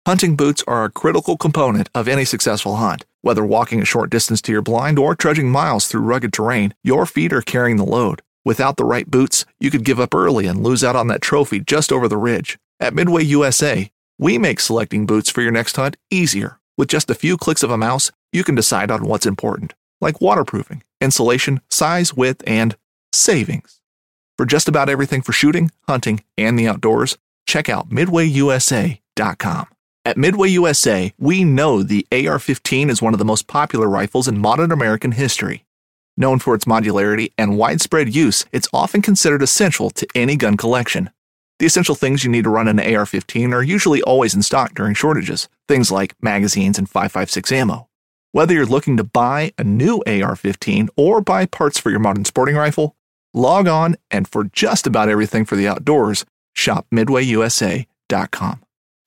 Hunting boots are a critical component of any successful hunt. Whether walking a short distance to your blind or trudging miles through rugged terrain, your feet are carrying the load. Without the right boots, you could give up early and lose out on that trophy just over the ridge. At Midway USA, we make selecting boots for your next hunt easier. With just a few clicks of a mouse, you can decide on what's important, like waterproofing, insulation, size, width, and savings. For just about everything for shooting, hunting, and the outdoors, check out MidwayUSA.com. At Midway USA, we know the AR-15 is one of the most popular rifles in modern American history. Known for its modularity and widespread use, it's often considered essential to any gun collection. The essential things you need to run an AR-15 are usually always in stock during shortages, things like magazines and 5.56 ammo. Whether you're looking to buy a new AR-15 or buy parts for your modern sporting rifle, log on and for just about everything for the outdoors, shop MidwayUSA.com.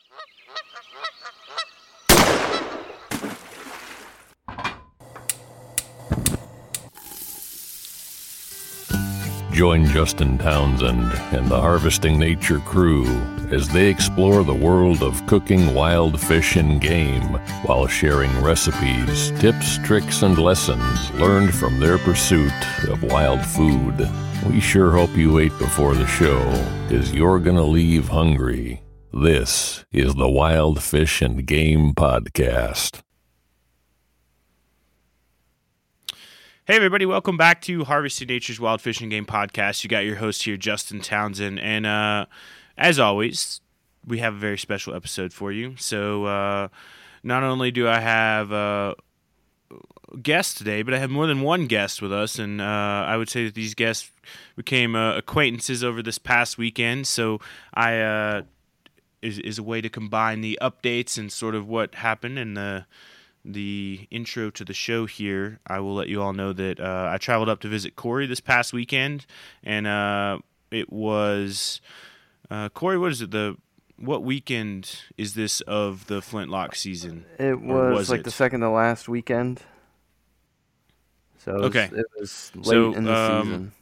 Join Justin Townsend and the Harvesting Nature crew as they explore the world of cooking wild fish and game while sharing recipes, tips, tricks, and lessons learned from their pursuit of wild food. We sure hope you ate before the show, 'cause you're gonna leave hungry. This is the Wild Fish and Game Podcast. Hey everybody, welcome back to Harvesting Nature's Wild Fish and Game Podcast. You got your host here, Justin Townsend, and as always, we have a very special episode for you. So not only do I have a guest today, but I have more than one guest with us, and I would say that these guests became acquaintances over this past weekend. So I is a way to combine the updates and sort of what happened in the intro to the show here. I will let you all know that I traveled up to visit Corey this past weekend, and it was Corey. What is it? What weekend is this of the Flintlock season? It was like the second to last weekend. So it was late in the season.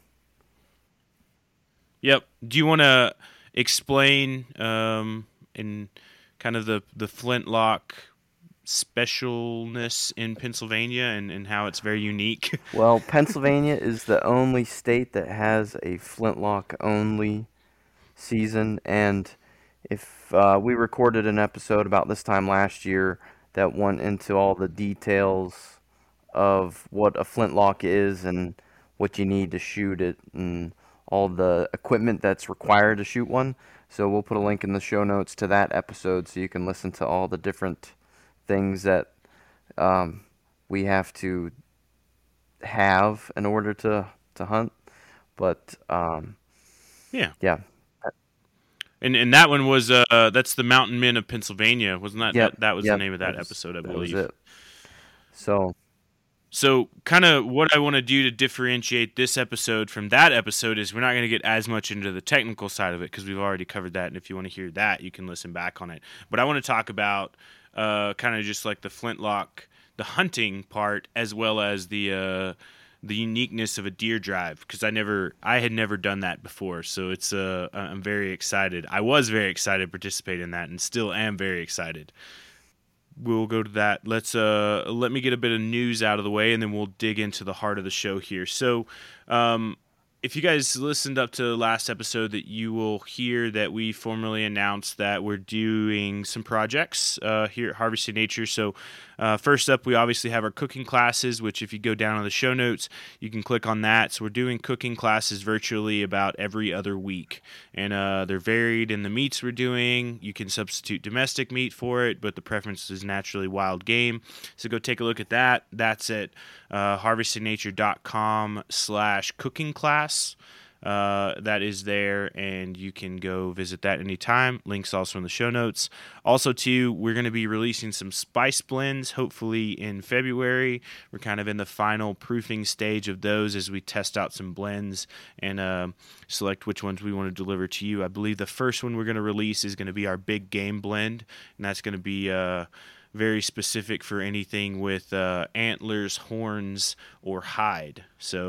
Yep. Do you want to explain in kind of the Flintlock specialness in Pennsylvania and how it's very unique? Well, Pennsylvania is the only state that has a Flintlock-only season, and if we recorded an episode about this time last year that went into all the details of what a Flintlock is and what you need to shoot it and all the equipment that's required to shoot one. So we'll put a link in the show notes to that episode so you can listen to all the different things that we have to have in order to hunt. But yeah. And that one was that's the Mountain Men of Pennsylvania, wasn't that? Yep. That was the name of that episode, I believe. That was it. So kind of what I want to do to differentiate this episode from that episode is we're not going to get as much into the technical side of it because we've already covered that, and if you want to hear that, you can listen back on it. But I want to talk about kind of just like the Flintlock, the hunting part, as well as the uniqueness of a deer drive, because I had never done that before. So it's I'm very excited. I was very excited to participate in that, and still am very excited. We'll go to that. Let me get a bit of news out of the way, and then we'll dig into the heart of the show here. So, if you guys listened up to the last episode, that you will hear that we formally announced that we're doing some projects here at Harvesting Nature. So first up, we obviously have our cooking classes, which if you go down on the show notes, you can click on that. So we're doing cooking classes virtually about every other week. And they're varied in the meats we're doing. You can substitute domestic meat for it, but the preference is naturally wild game. So go take a look at that. That's at harvestingnature.com/cooking class. That is there, and you can go visit that anytime. Links also in the show notes. Also, too, we're going to be releasing some spice blends, hopefully in February. We're kind of in the final proofing stage of those as we test out some blends and select which ones we want to deliver to you. I believe the first one we're going to release is going to be our big game blend, and that's going to be very specific for anything with antlers, horns, or hide. So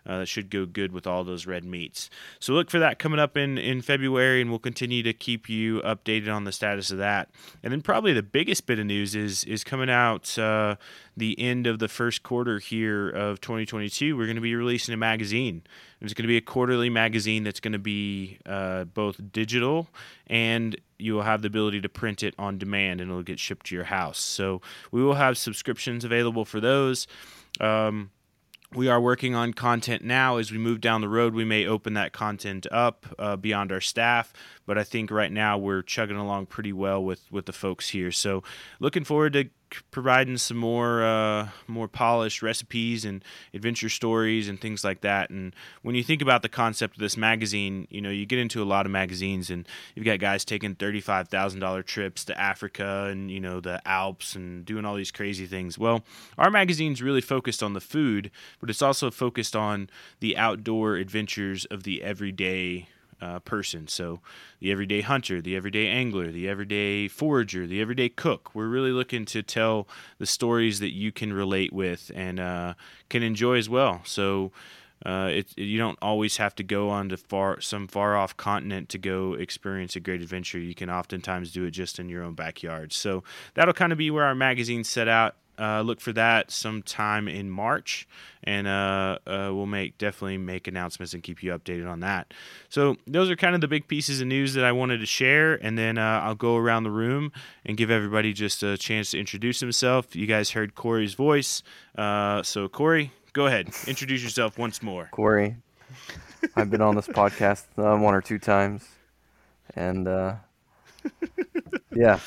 that should go good with all those red meats. So look for that coming up in February, and we'll continue to keep you updated on the status of that. And then probably the biggest bit of news is coming out the end of the first quarter here of 2022. We're going to be releasing a magazine. It's going to be a quarterly magazine that's going to be both digital, and you will have the ability to print it on demand, and it'll get shipped to your house. So we will have subscriptions available for those. We are working on content now. As we move down the road, we may open that content up beyond our staff, but I think right now we're chugging along pretty well with the folks here. So looking forward to providing some more polished recipes and adventure stories and things like that. And when you think about the concept of this magazine, you get into a lot of magazines, and you've got guys taking $35,000 trips to Africa and the Alps and doing all these crazy things. Well, our magazine's really focused on the food, but it's also focused on the outdoor adventures of the everyday person. So the everyday hunter, the everyday angler, the everyday forager, the everyday cook. We're really looking to tell the stories that you can relate with and can enjoy as well. So you don't always have to go on to some far off continent to go experience a great adventure. You can oftentimes do it just in your own backyard. So that'll kind of be where our magazine's set out. Look for that sometime in March, and we'll definitely make announcements and keep you updated on that. So those are kind of the big pieces of news that I wanted to share, and then I'll go around the room and give everybody just a chance to introduce himself. You guys heard Corey's voice, so Corey, go ahead, introduce yourself once more. Corey, I've been on this podcast 1 or 2 times, and yeah.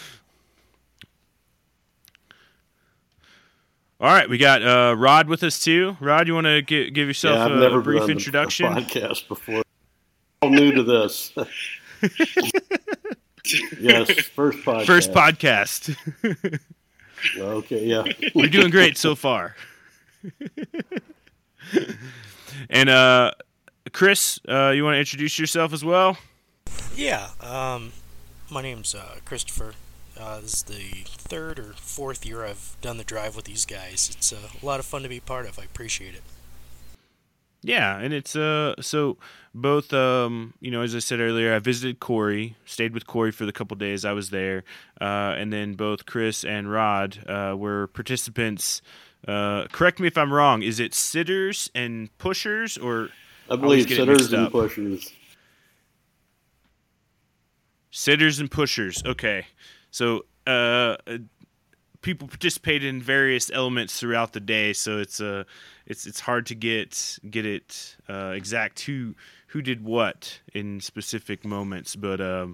All right, we got Rod with us too. Rod, you want to give yourself a brief introduction? I've never done a podcast before. I'm new to this. Yes, first podcast. First podcast. Okay, yeah. We're doing great so far. And Chris, you want to introduce yourself as well? Yeah, my name's Christopher. This is the 3rd or 4th year I've done the drive with these guys. It's a lot of fun to be part of. I appreciate it. Yeah, and it's so both as I said earlier, I visited Corey, stayed with Corey for the couple days I was there, and then both Chris and Rod were participants. Correct me if I'm wrong. Is it sitters and pushers, or I believe sitters and pushers. Sitters and pushers. Okay. So people participate in various elements throughout the day, so it's hard to get it exact who did what in specific moments. But all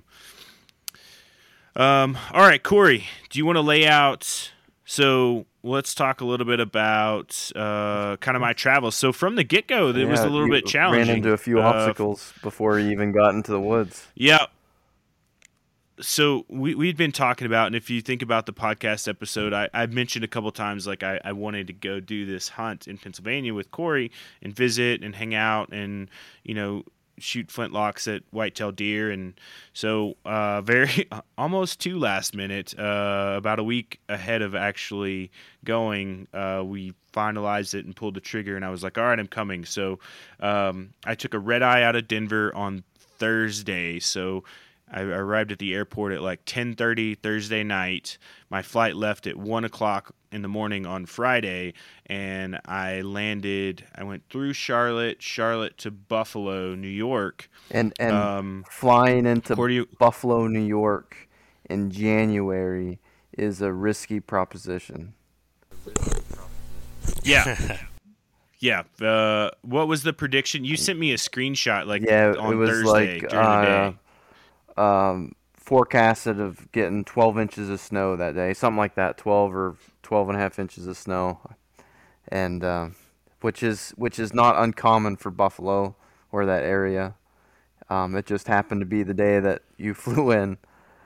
right, Corey, do you want to lay out? So let's talk a little bit about kind of my travels. So from the get-go, it was a little bit challenging. Ran into a few obstacles before you even got into the woods. Yeah. So we'd been talking about, and if you think about the podcast episode, I mentioned a couple times, like I wanted to go do this hunt in Pennsylvania with Corey and visit and hang out and, shoot flintlocks at whitetail deer. And so almost too last minute, about a week ahead of actually going, we finalized it and pulled the trigger, and I was like, all right, I'm coming. So I took a red eye out of Denver on Thursday. So I arrived at the airport at like 10:30 Thursday night. My flight left at 1 o'clock in the morning on Friday, and I went through Charlotte to Buffalo, New York. And flying into Buffalo, New York in January is a risky proposition. Yeah. Yeah. What was the prediction? You sent me a screenshot on it was Thursday during the day. Forecasted of getting 12 inches of snow that day, something like that, 12 or 12 and a half inches of snow, and which is not uncommon for Buffalo or that area. It just happened to be the day that you flew in.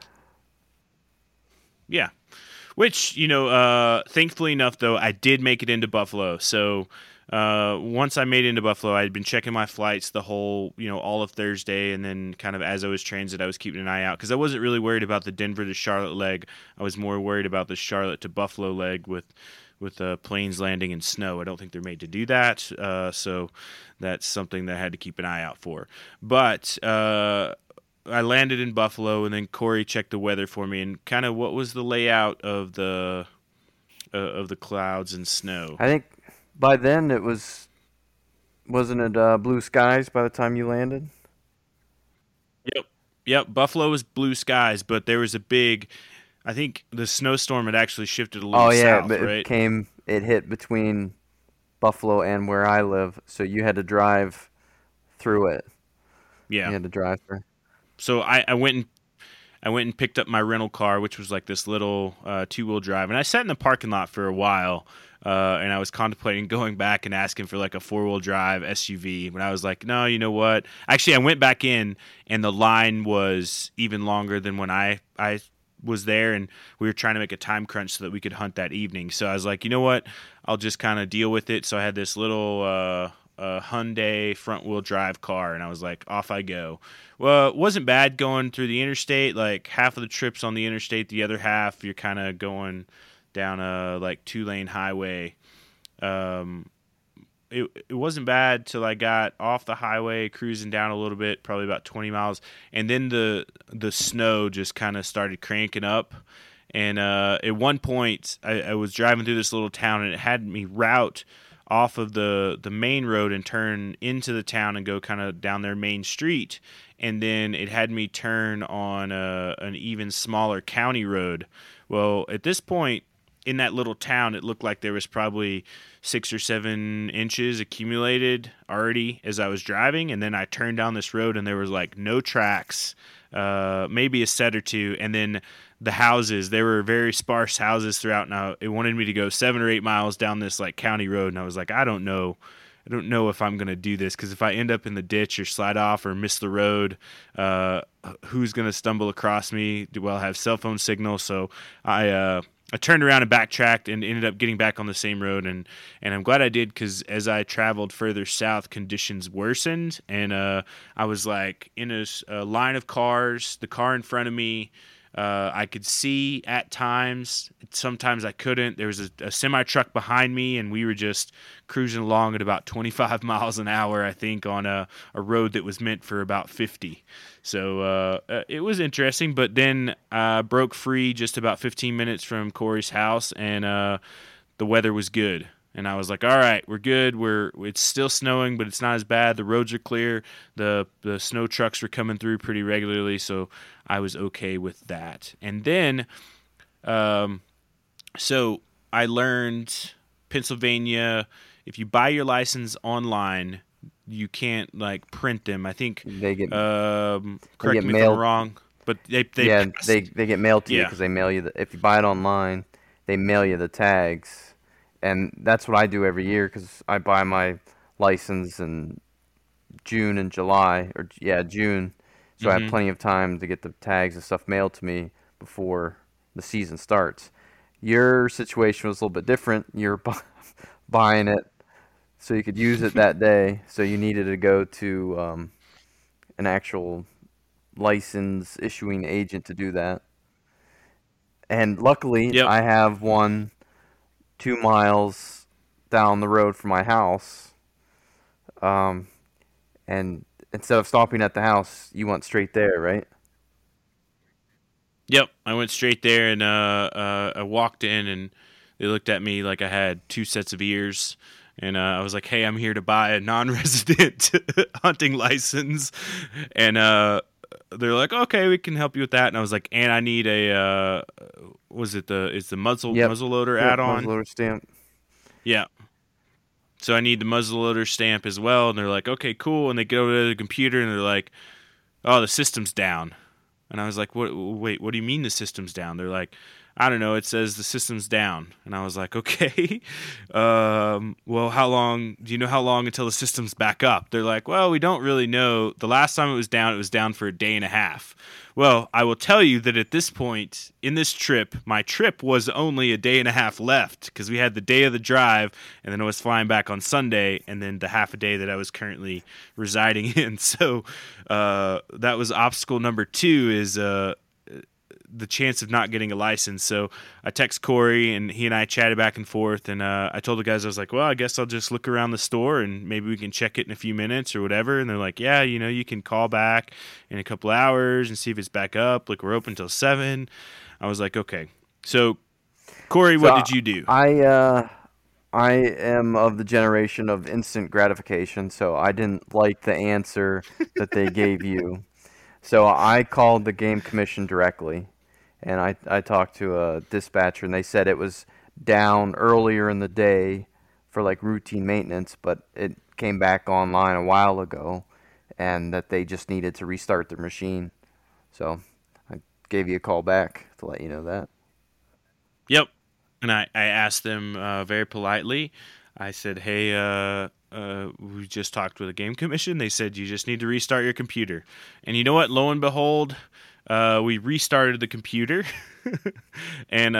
Yeah, which thankfully enough though, I did make it into Buffalo. So once I made it into Buffalo, I had been checking my flights the whole, all of Thursday, and then kind of as I was transit, I was keeping an eye out because I wasn't really worried about the Denver to Charlotte leg. I was more worried about the Charlotte to Buffalo leg with planes landing in snow. I don't think they're made to do that, so that's something that I had to keep an eye out for. But I landed in Buffalo, and then Corey checked the weather for me. And kind of what was the layout of the clouds and snow? I think by then it wasn't it blue skies by the time you landed? Yep. Buffalo was blue skies, but there was a big. I think the snowstorm had actually shifted a little south, but right? It hit between Buffalo and where I live, so you had to drive through it. Yeah. You had to drive through. So I went and picked up my rental car, which was like this little 2-wheel drive, and I sat in the parking lot for a while, and I was contemplating going back and asking for like a 4-wheel drive SUV. But I was like, no, you know what? Actually, I went back in, and the line was even longer than when I was there, and we were trying to make a time crunch so that we could hunt that evening. So I was like, you know what? I'll just kind of deal with it. So I had this little Hyundai front-wheel drive car, and I was like, off I go. Well, it wasn't bad going through the interstate. Like half of the trip's on the interstate, the other half you're kind of going down a like 2-lane highway. It wasn't bad till I got off the highway, cruising down a little bit, probably about 20 miles, and then the snow just kind of started cranking up. And at one point, I was driving through this little town, and it had me route off of the main road and turn into the town and go kind of down their main street. And then it had me turn on an even smaller county road. Well, at this point, in that little town, it looked like there was probably 6 or 7 inches accumulated already as I was driving. And then I turned down this road, and there was like no tracks, maybe a set or two. And then the houses, there were very sparse houses throughout. Now it wanted me to go 7 or 8 miles down this like county road. And I was like, I don't know if I'm going to do this, because if I end up in the ditch or slide off or miss the road, who's going to stumble across me? Do I have cell phone signal? So I turned around and backtracked and ended up getting back on the same road, and I'm glad I did, because as I traveled further south, conditions worsened, and I was like in a line of cars, the car in front of me, I could see at times. Sometimes I couldn't. There was a semi-truck behind me, and we were just cruising along at about 25 miles an hour, I think, on a road that was meant for about 50. So it was interesting, but then I broke free just about 15 minutes from Corey's house, and the weather was good. And I was like, all right, we're good. It's still snowing, but it's not as bad. The roads are clear. The snow trucks were coming through pretty regularly, so I was okay with that. And then, so I learned Pennsylvania, if you buy your license online, you can't like print them. I think they get correct me if I'm wrong, but they get mailed to you, because they mail you if you buy it online, they mail you the tags. And that's what I do every year, because I buy my license in June and July, June. So I have plenty of time to get the tags and stuff mailed to me before the season starts. Your situation was a little bit different. You're buying it so you could use it that day. So you needed to go to an actual license issuing agent to do that. And luckily, I have one 2 miles down the road from my house, and instead of stopping at the house, you went straight there, right? Yep, I went straight there, and I walked in, and they looked at me like I had 2 sets of ears, and I was like, hey, I'm here to buy a non-resident hunting license, and they're like, okay, we can help you with that. And I was like, and I need a it's the muzzleloader add-on? Muzzleloader stamp. Yeah. So I need the muzzleloader stamp as well. And they're like, okay, cool. And they go to the computer, and they're like, oh, the system's down. And I was like, wait, what do you mean the system's down? They're like, I don't know, it says the system's down. And I was like, okay, well, do you know how long until the system's back up? They're like, well, we don't really know. The last time it was down for a day and a half. Well, I will tell you that at this point in this trip, my trip was only a day and a half left, because we had the day of the drive, and then I was flying back on Sunday, and then the half a day that I was currently residing in. So that was obstacle number 2, is the chance of not getting a license. So I text Corey, and he and I chatted back and forth. And I told the guys, I was like, well, I guess I'll just look around the store and maybe we can check it in a few minutes or whatever. And they're like, yeah, you can call back in a couple hours and see if it's back up. Like, we're open till 7. I was like, okay. So, Corey, what did you do? I am of the generation of instant gratification, so I didn't like the answer that they gave you. So I called the game commission directly, and I talked to a dispatcher, and they said it was down earlier in the day for like routine maintenance, but it came back online a while ago, and that they just needed to restart their machine. So I gave you a call back to let you know that. Yep. And I asked them very politely. I said, hey, we just talked with the game commission. They said you just need to restart your computer. And you know what? Lo and behold, we restarted the computer, and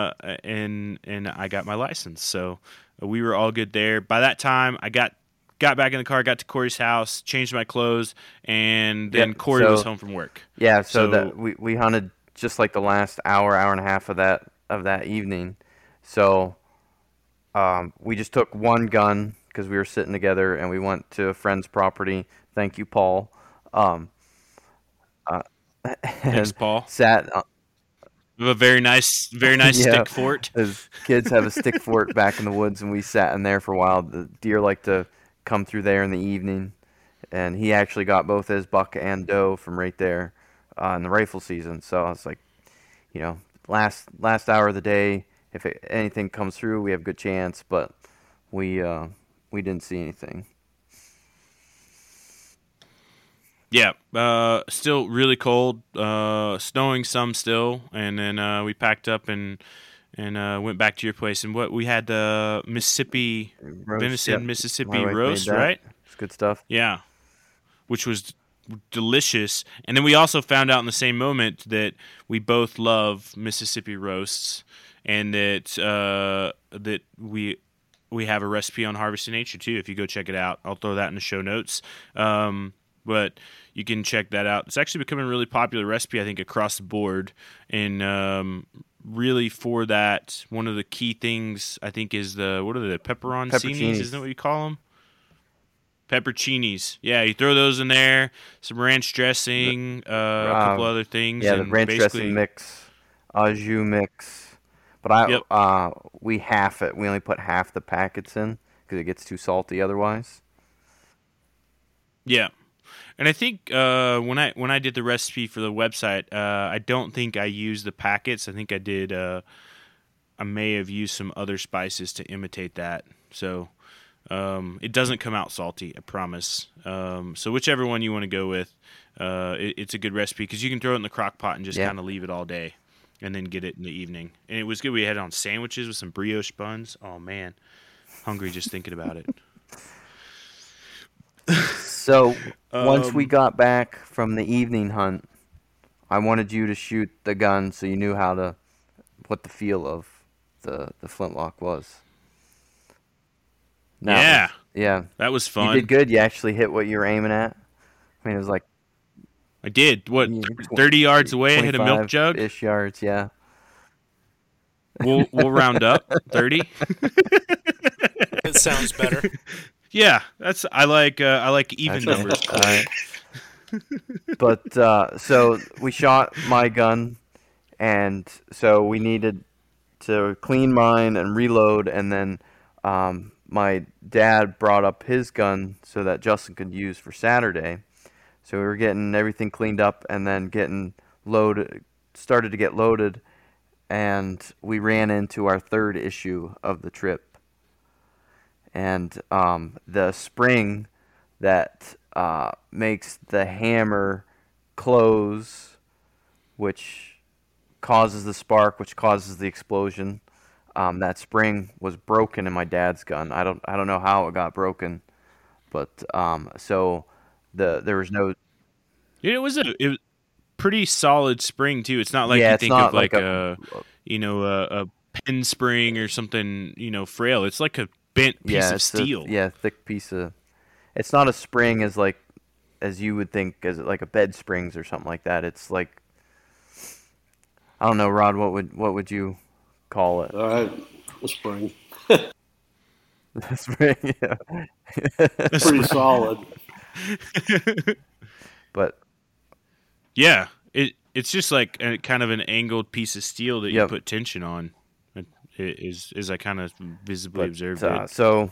I got my license. So we were all good there. By that time, I got back in the car, got to Corey's house, changed my clothes, and then Corey was home from work. Yeah, so we hunted just like the last hour and a half of that evening. So we just took one gun because we were sitting together, and we went to a friend's property. Thank you, Paul. Thanks, Paul. Sat. We have a very nice stick fort. His kids have a stick fort back in the woods, and we sat in there for a while. The deer like to come through there in the evening, and he actually got both his buck and doe from right there in the rifle season. So I was like, last hour of the day. If anything comes through, we have a good chance, but we didn't see anything. Yeah, still really cold, snowing some still, and then we packed up and went back to your place. And what we had the Mississippi venison, Mississippi roast, right? It's good stuff. Yeah, which was delicious. And then we also found out in the same moment that we both love Mississippi roasts. And that we have a recipe on Harvesting Nature too. If you go check it out, I'll throw that in the show notes. But you can check that out. It's actually becoming a really popular recipe, I think, across the board. And really, for that, one of the key things I think is the pepperoncinis? Isn't that what you call them? Pepperoncinis. Yeah, you throw those in there. Some ranch dressing, a couple other things. Yeah, the ranch dressing mix, au jus mix. But we half it. We only put half the packets in because it gets too salty otherwise. Yeah, and I think when I did the recipe for the website, I don't think I used the packets. I think I did. I may have used some other spices to imitate that. So it doesn't come out salty, I promise. So whichever one you want to go with, it's a good recipe because you can throw it in the crock pot and just kind of leave it all day. And then get it in the evening. And it was good. We had it on sandwiches with some brioche buns. Oh, man. Hungry just thinking about it. So, once we got back from the evening hunt, I wanted you to shoot the gun so you knew what the feel of the flintlock was. Yeah. Yeah. That was fun. You did good. You actually hit what you were aiming at. I mean, it was like... I did. 30 yards away, I hit a milk jug? Ish yards, yeah. We'll round up 30. It sounds better. Yeah, I like even numbers. All right. But so we shot my gun, and so we needed to clean mine and reload, and then my dad brought up his gun so that Justin could use for Saturday. So we were getting everything cleaned up and then started to get loaded, and we ran into our third issue of the trip. And the spring that makes the hammer close, which causes the spark, which causes the explosion, that spring was broken in my dad's gun. I don't know how it got broken, but so... there was no. It was a pretty solid spring too. It's not like you think of like a pen spring or something frail. It's like a bent piece of steel. Thick piece of. It's not a spring as you would think as like a bed springs or something like that. It's like I don't know, Rod. What would you call it? All right, the spring. Spring, yeah. Pretty solid. But yeah, it's just like a kind of an angled piece of steel that you put tension on. Is I kind of visibly observed it. So,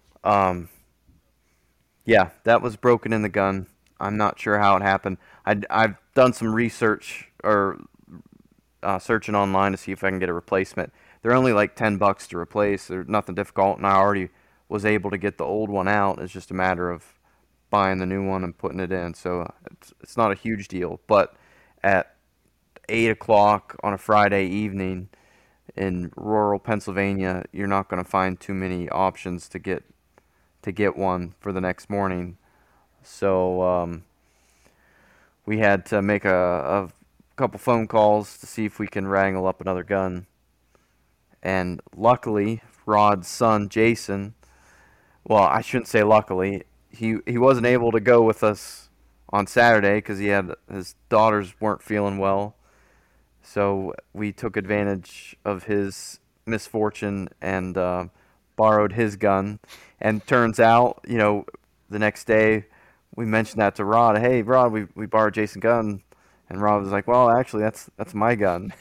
yeah, that was broken in the gun. I'm not sure how it happened. I've done some research or searching online to see if I can get a replacement. They're only like $10 to replace. They're nothing difficult, and I already was able to get the old one out. It's just a matter of buying the new one and putting it in. So it's not a huge deal. But at 8 o'clock on a Friday evening in rural Pennsylvania, you're not going to find too many options to get one for the next morning. So we had to make a couple phone calls to see if we can wrangle up another gun. And luckily, Rod's son, Jason, well, I shouldn't say luckily, he wasn't able to go with us on Saturday because his daughters weren't feeling well. So we took advantage of his misfortune and borrowed his gun. And turns out, the next day we mentioned that to Rod. Hey, Rod, we borrowed Jason's gun. And Rod was like, well, actually, that's my gun.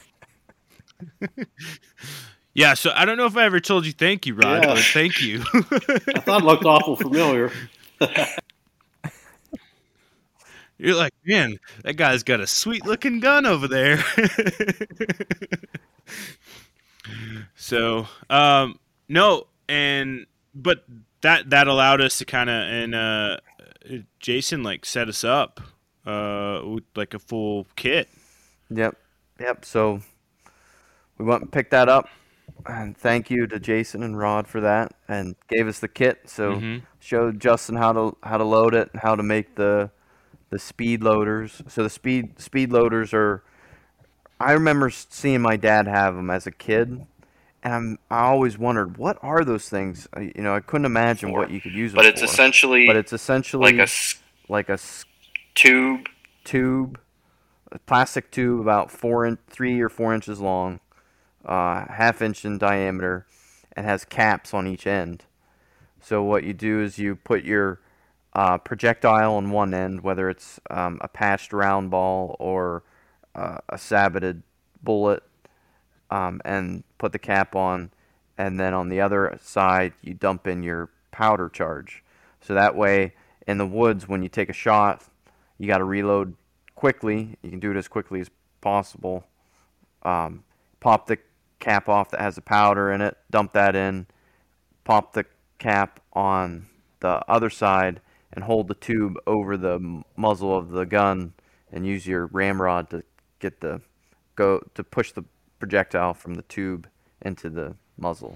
Yeah, so I don't know if I ever told you thank you, Rod, but thank you. I thought it looked awful familiar. You're like, man, that guy's got a sweet-looking gun over there. So, no, but that allowed us to kind of, and Jason set us up with like a full kit. Yep. So we went and picked that up. And thank you to Jason and Rod for that, and gave us the kit. So showed Justin how to load it, and how to make the speed loaders. So the speed loaders are, I remember seeing my dad have them as a kid, and I always wondered, what are those things? I couldn't imagine what you could use them for. But it's essentially like a tube, a plastic tube about 3 or 4 inches long. Half-inch in diameter, and has caps on each end. So what you do is you put your projectile on one end, whether it's a patched round ball or a saboted bullet, and put the cap on, and then on the other side you dump in your powder charge. So that way, in the woods, when you take a shot, you got to reload quickly. You can do it as quickly as possible. Pop the cap off that has the powder in it, dump that in, pop the cap on the other side, and hold the tube over the muzzle of the gun, and use your ramrod to push the projectile from the tube into the muzzle.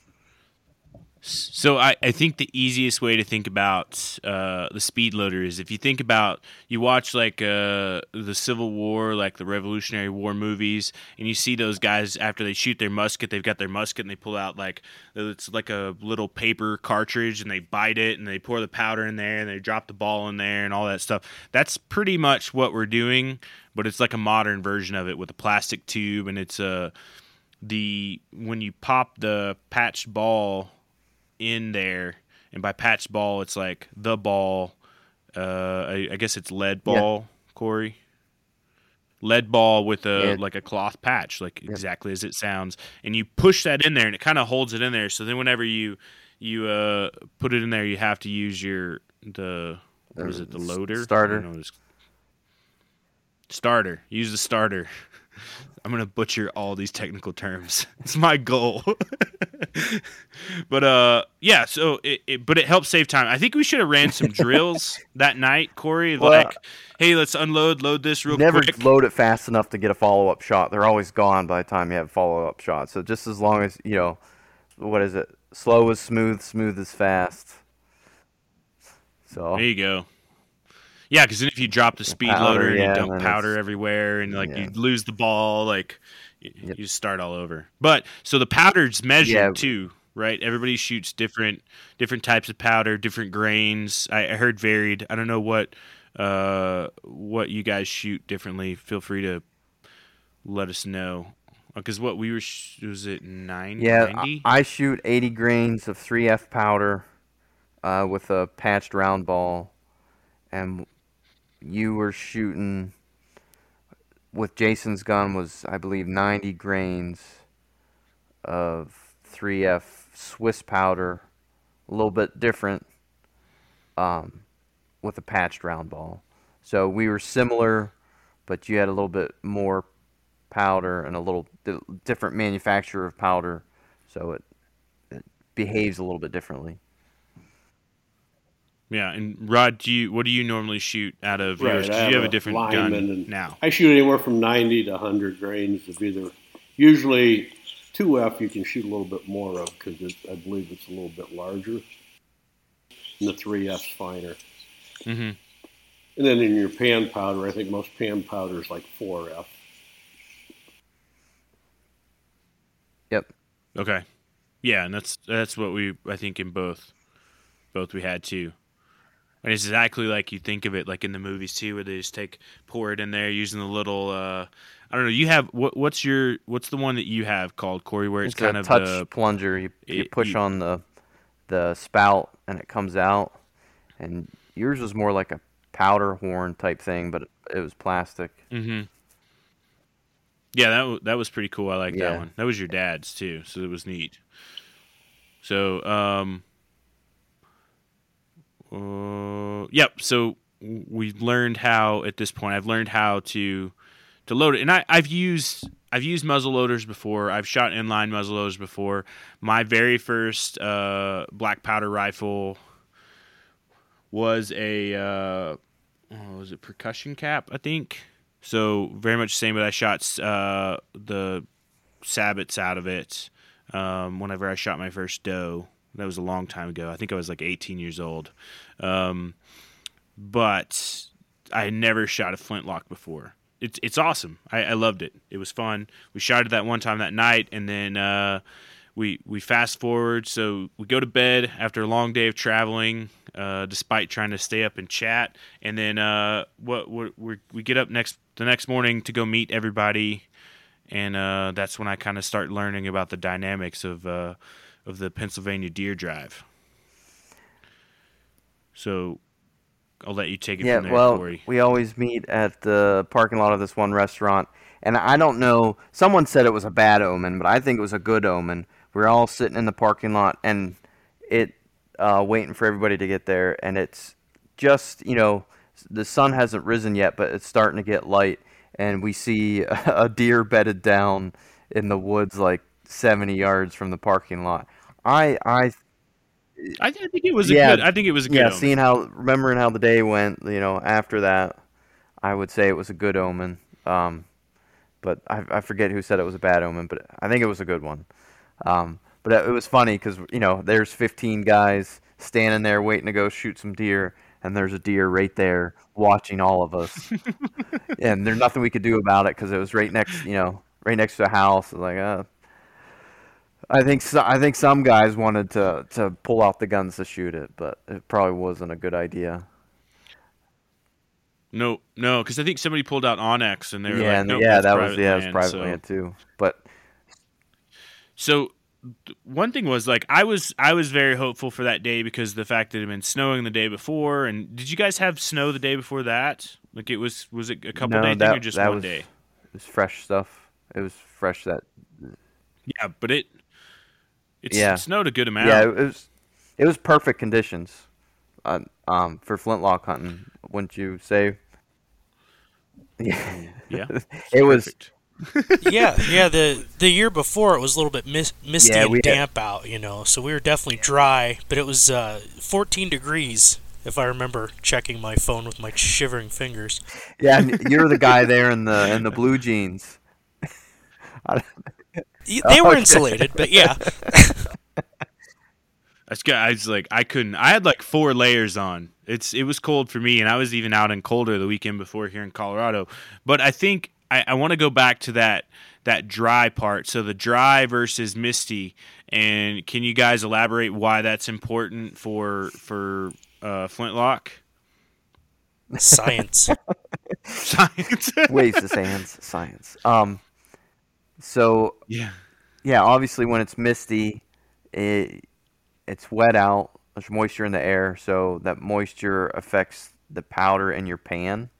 So I think the easiest way to think about the speed loader is if you think about, you watch the Civil War, like the Revolutionary War movies, and you see those guys after they shoot their musket, they've got their musket and they pull out it's like a little paper cartridge, and they bite it and they pour the powder in there and they drop the ball in there and all that stuff. That's pretty much what we're doing, but it's like a modern version of it with a plastic tube, and it's when you pop the patched ball in there, and by patched ball it's like the ball, I guess it's lead ball, Corey. Lead ball with like a cloth patch, exactly as it sounds, and you push that in there, and it kind of holds it in there. So then whenever you put it in there, you have to use the loader? Starter. Use the starter. I'm going to butcher all these technical terms. It's my goal. But, yeah, so it helps save time. I think we should have ran some drills that night, Corey. Hey, let's load this real quick. Never load it fast enough to get a follow-up shot. They're always gone by the time you have a follow-up shot. So just as long as, what is it? Slow is smooth, smooth is fast. So there you go. Yeah, because then if you drop the speed loader and you dump powder everywhere and you lose the ball, you start all over. But so the powder's measured too, right? Everybody shoots different types of powder, different grains. I heard varied. I don't know what you guys shoot differently. Feel free to let us know. Because what we were, was it 90? Yeah, I shoot 80 grains of 3F powder with a patched round ball, and you were shooting with Jason's gun was, I believe, 90 grains of 3F Swiss powder, a little bit different, with a patched round ball. So we were similar, but you had a little bit more powder and a little different manufacturer of powder, so it behaves a little bit differently. Yeah, and Rod, what do you normally shoot out of yours? Right, Because you have a different gun now. I shoot anywhere from 90 to 100 grains of either. Usually 2F you can shoot a little bit more of because I believe it's a little bit larger. And the 3F's finer. Mm-hmm. And then in your pan powder, I think most pan powder is like 4F. Yep. Okay. Yeah, and that's what I think in both we had too. And it's exactly like you think of it, like in the movies too, where they just pour it in there using the little. I don't know. You have what's the one that you have called, Corey? Where it's kind a of touch plunger. You push on the spout and it comes out. And yours was more like a powder horn type thing, but it was plastic. Mm-hmm. Yeah, that was pretty cool. I like Yeah. that one. That was your dad's too, so it was neat. So, yep. So we've learned how at this point. I've learned how to load it, and I've used muzzle loaders before. I've shot inline muzzle loaders before. My very first black powder rifle was a was it percussion cap, I think. So very much the same, but I shot the sabots out of it whenever I shot my first doe. That was a long time ago. I think I was like 18 years old. But I had never shot a flintlock before. It's awesome. I loved it. It was fun. We shot it that one time that night, and then we fast forward. So we go to bed after a long day of traveling, despite trying to stay up and chat. And then we get up the next morning to go meet everybody, and that's when I kind of start learning about the dynamics of the Pennsylvania Deer Drive. So I'll let you take it from there, Corey. We always meet at the parking lot of this one restaurant, and I don't know, someone said it was a bad omen, but I think it was a good omen. We're all sitting in the parking lot, and waiting for everybody to get there, and it's just, the sun hasn't risen yet, but it's starting to get light, and we see a deer bedded down in the woods like 70 yards from the parking lot. I think it was a good. I think it was a good. Yeah, omen. Remembering how the day went, after that, I would say it was a good omen. But I forget who said it was a bad omen, but I think it was a good one. But it was funny because there's 15 guys standing there waiting to go shoot some deer, and there's a deer right there watching all of us, and there's nothing we could do about it because it was right next to a house. Like, I think some guys wanted to pull out the guns to shoot it, but it probably wasn't a good idea. No, because I think somebody pulled out Onyx, and they were like, "Nope, that was private land too." But so one thing was like I was very hopeful for that day because the fact that it had been snowing the day before. And did you guys have snow the day before that? Like was it a couple day thing or just one day? It was fresh stuff. It was fresh that. Yeah, but it snowed a good amount. Yeah, it was perfect conditions, for flintlock hunting. Wouldn't you say? Yeah, it was. yeah. The year before it was a little bit misty and damp out, so we were definitely dry. But it was 14 degrees, if I remember checking my phone with my shivering fingers. Yeah, and you're the guy there in the blue jeans. They were insulated, but yeah. That's good. I was like, I couldn't. I had like 4 layers on. It was cold for me, and I was even out in colder the weekend before here in Colorado. But I think I want to go back to that dry part. So the dry versus misty, and can you guys elaborate why that's important for flintlock? Science. Science. Ways to science. So Yeah. yeah, obviously when it's misty, it's wet out. There's moisture in the air, so that moisture affects the powder in your pan.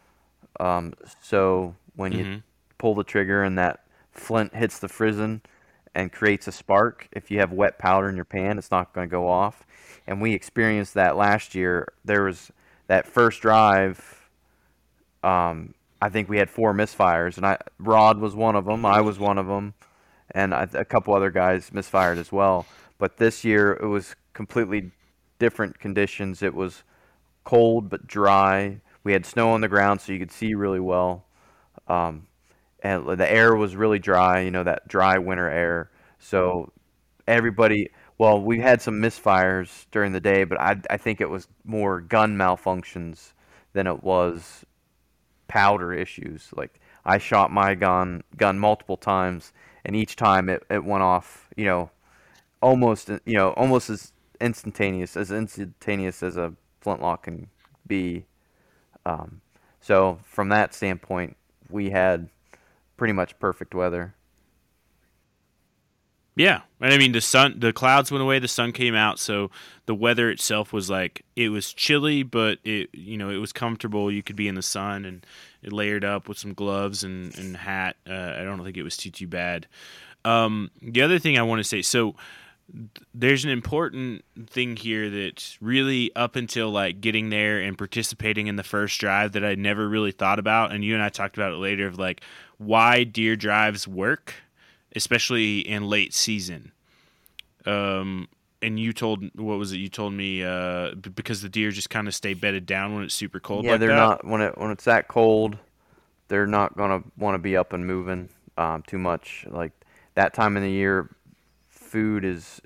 So when you Mm-hmm. pull the trigger and that flint hits the frizzen and creates a spark, if you have wet powder in your pan, it's not going to go off. And we experienced that last year. There was that first drive. I think we had 4 misfires, and Rod was one of them. I was one of them, and a couple other guys misfired as well. But this year it was completely different conditions. It was cold but dry. We had snow on the ground, so you could see really well. Um, and the air was really dry, that dry winter air. So everybody, well, we had some misfires during the day, but I think it was more gun malfunctions than it was powder issues. Like I shot my gun multiple times, and each time it went off, almost as instantaneous as a flintlock can be. Um, so from that standpoint, we had pretty much perfect weather. Yeah, and I mean the clouds went away, the sun came out, so the weather itself was like it was chilly, but it was comfortable. You could be in the sun, and it layered up with some gloves and hat. I don't think it was too bad. The other thing I want to say, so there's an important thing here that really up until like getting there and participating in the first drive that I never really thought about, and you and I talked about it later of like why deer drives work, especially in late season. And you told me because the deer just kind of stay bedded down when it's super cold. Yeah, like they're that? not when it's that cold. They're not gonna want to be up and moving too much. Like that time of the year, food is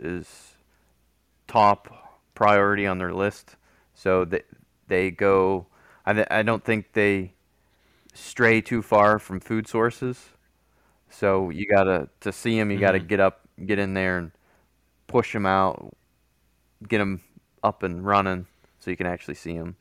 top priority on their list. So they go. I don't think they stray too far from food sources. So you gotta to see them. You gotta Mm-hmm. get in there and push them out, get them up and running, so you can actually see them.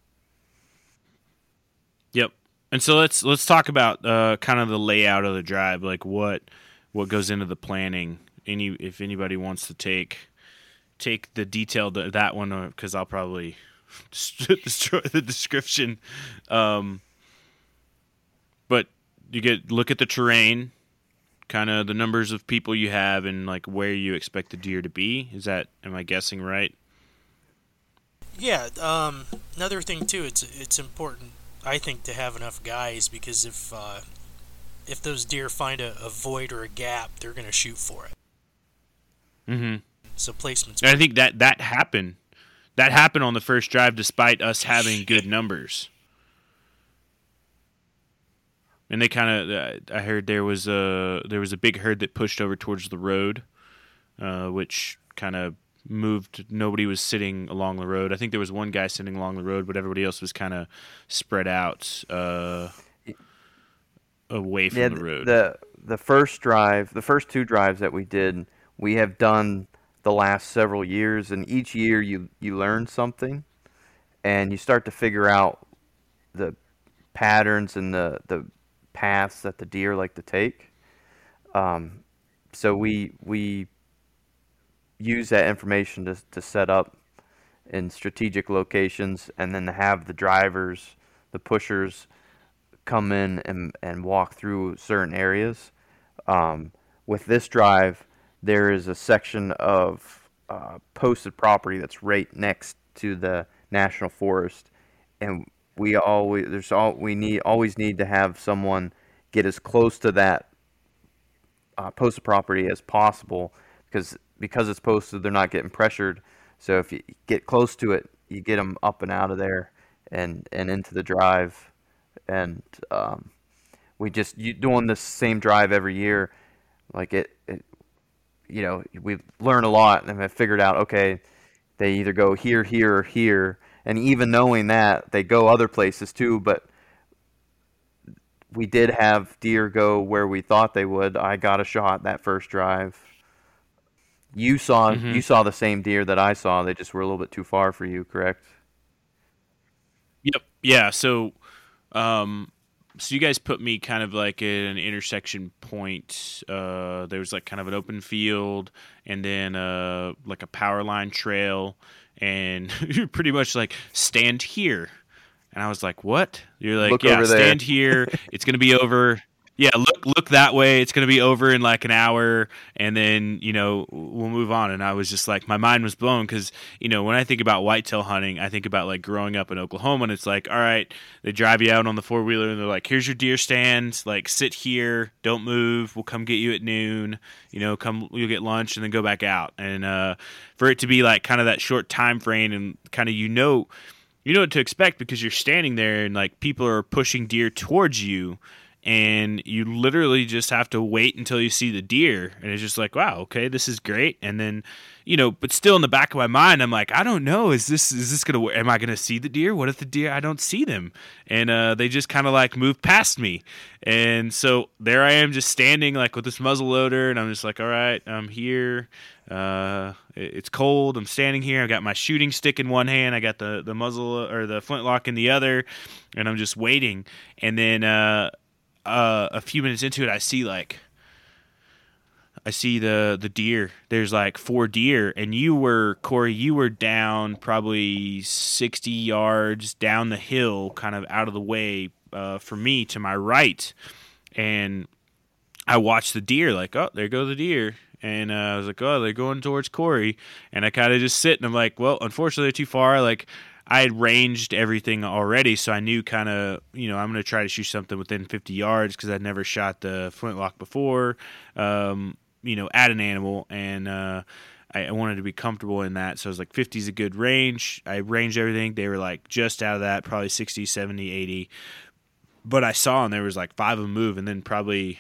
Yep. And so let's talk about kind of the layout of the drive, like what goes into the planning. If anybody wants to take the detail that one, because I'll probably destroy the description. But you look at the terrain, kind of the numbers of people you have, and like where you expect the deer to be. Am I guessing right? Yeah. Another thing too, it's important, I think, to have enough guys because if those deer find a void or a gap, they're gonna shoot for it. Mm-hmm. So placement's. And I think that happened. That happened on the first drive, despite us having good numbers. And they kind of, I heard there was a big herd that pushed over towards the road, which kind of moved. Nobody was sitting along the road. I think there was one guy sitting along the road, but everybody else was kind of spread out away from the road. The first 2 drives that we did, we have done the last several years, and each year you learn something, and you start to figure out the patterns and the paths that the deer like to take. So we use that information to set up in strategic locations, and then to have the drivers, the pushers, come in and walk through certain areas. With this drive, there is a section of posted property that's right next to the national forest, and we always need to have someone get as close to that posted property as possible, because it's posted, they're not getting pressured. So if you get close to it, you get them up and out of there and into the drive. And we just doing this same drive every year, like we learn a lot, and I figured out, okay, they either go here, here, or here, and even knowing that, they go other places too. But we did have deer go where we thought they would. I got a shot that first drive. You saw the same deer that I saw. They just were a little bit too far for you, correct? Yep. Yeah. So, so you guys put me kind of like at an intersection point. There was like kind of an open field, and then like a power line trail, and you're pretty much like, stand here. And I was like, what? You're like, look yeah, over stand there. here. It's going to be over. Yeah, look that way. It's going to be over in like an hour, and then, we'll move on. And I was just like, my mind was blown because, when I think about whitetail hunting, I think about like growing up in Oklahoma, and it's like, all right, they drive you out on the four-wheeler, and they're like, here's your deer stand. Like, sit here. Don't move. We'll come get you at noon. You'll get lunch, and then go back out. And for it to be like kind of that short time frame and kind of, you know what to expect because you're standing there and like people are pushing deer towards you, and you literally just have to wait until you see the deer. And it's just like, wow, okay, this is great. And then, but still in the back of my mind, I'm like, I don't know, is this gonna work? Am I gonna see the deer? What if the deer, I don't see them? And they just kind of like move past me. And so there I am just standing like with this muzzle loader, and I'm just like, all right, I'm here. It's cold. I'm standing here. I got my shooting stick in one hand. I got the muzzle or the flintlock in the other, and I'm just waiting. And then a few minutes into it, I see the deer. There's like 4 deer, and Corey, you were down probably 60 yards down the hill, kind of out of the way for me to my right, and I watched the deer. Like, oh, there go the deer. And I was like, oh, they're going towards Corey. And I kind of just sit, and I'm like, well, unfortunately, they're too far. Like, I had ranged everything already, so I knew kind of, I'm going to try to shoot something within 50 yards because I'd never shot the flintlock before, at an animal. And I wanted to be comfortable in that. So I was like, 50 is a good range. I ranged everything. They were like just out of that, probably 60, 70, 80. But I saw, and there was like 5 of them move, and then probably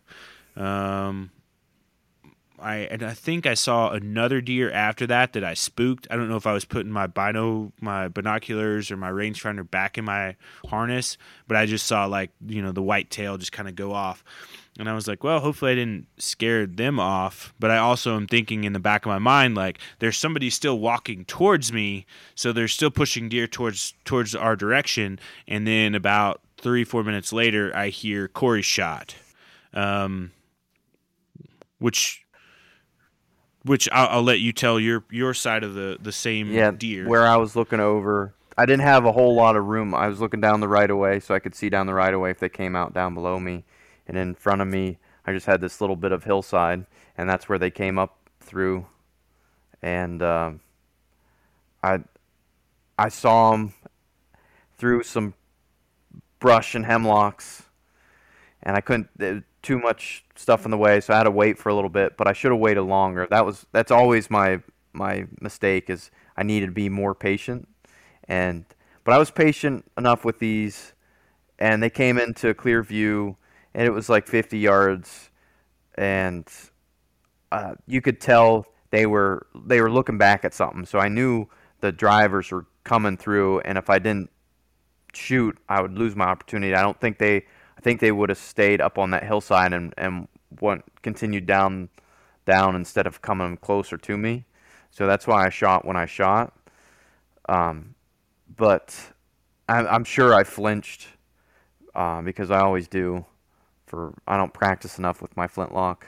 I think I saw another deer after that I spooked. I don't know if I was putting my binoculars or my rangefinder back in my harness, but I just saw like, the white tail just kind of go off. And I was like, well, hopefully I didn't scare them off. But I also am thinking in the back of my mind, like, there's somebody still walking towards me, so they're still pushing deer towards our direction. And then about 3-4 minutes later, I hear Corey's shot, which I'll let you tell your side of the same deer. Where I was looking over, I didn't have a whole lot of room. I was looking down the right of way, so I could see down the right of way if they came out down below me. And in front of me, I just had this little bit of hillside, and that's where they came up through. And I saw them through some brush and hemlocks, and I couldn't. Too much stuff in the way, so I had to wait for a little bit, but I should have waited longer. That's always my mistake, is I needed to be more patient. But I was patient enough with these, and they came into a clear view, and it was like 50 yards, and you could tell they were looking back at something. So I knew the drivers were coming through, and if I didn't shoot, I would lose my opportunity. I think they would have stayed up on that hillside and continued down instead of coming closer to me. So that's why I shot when I shot. But I'm sure I flinched because I always do. I don't practice enough with my flintlock.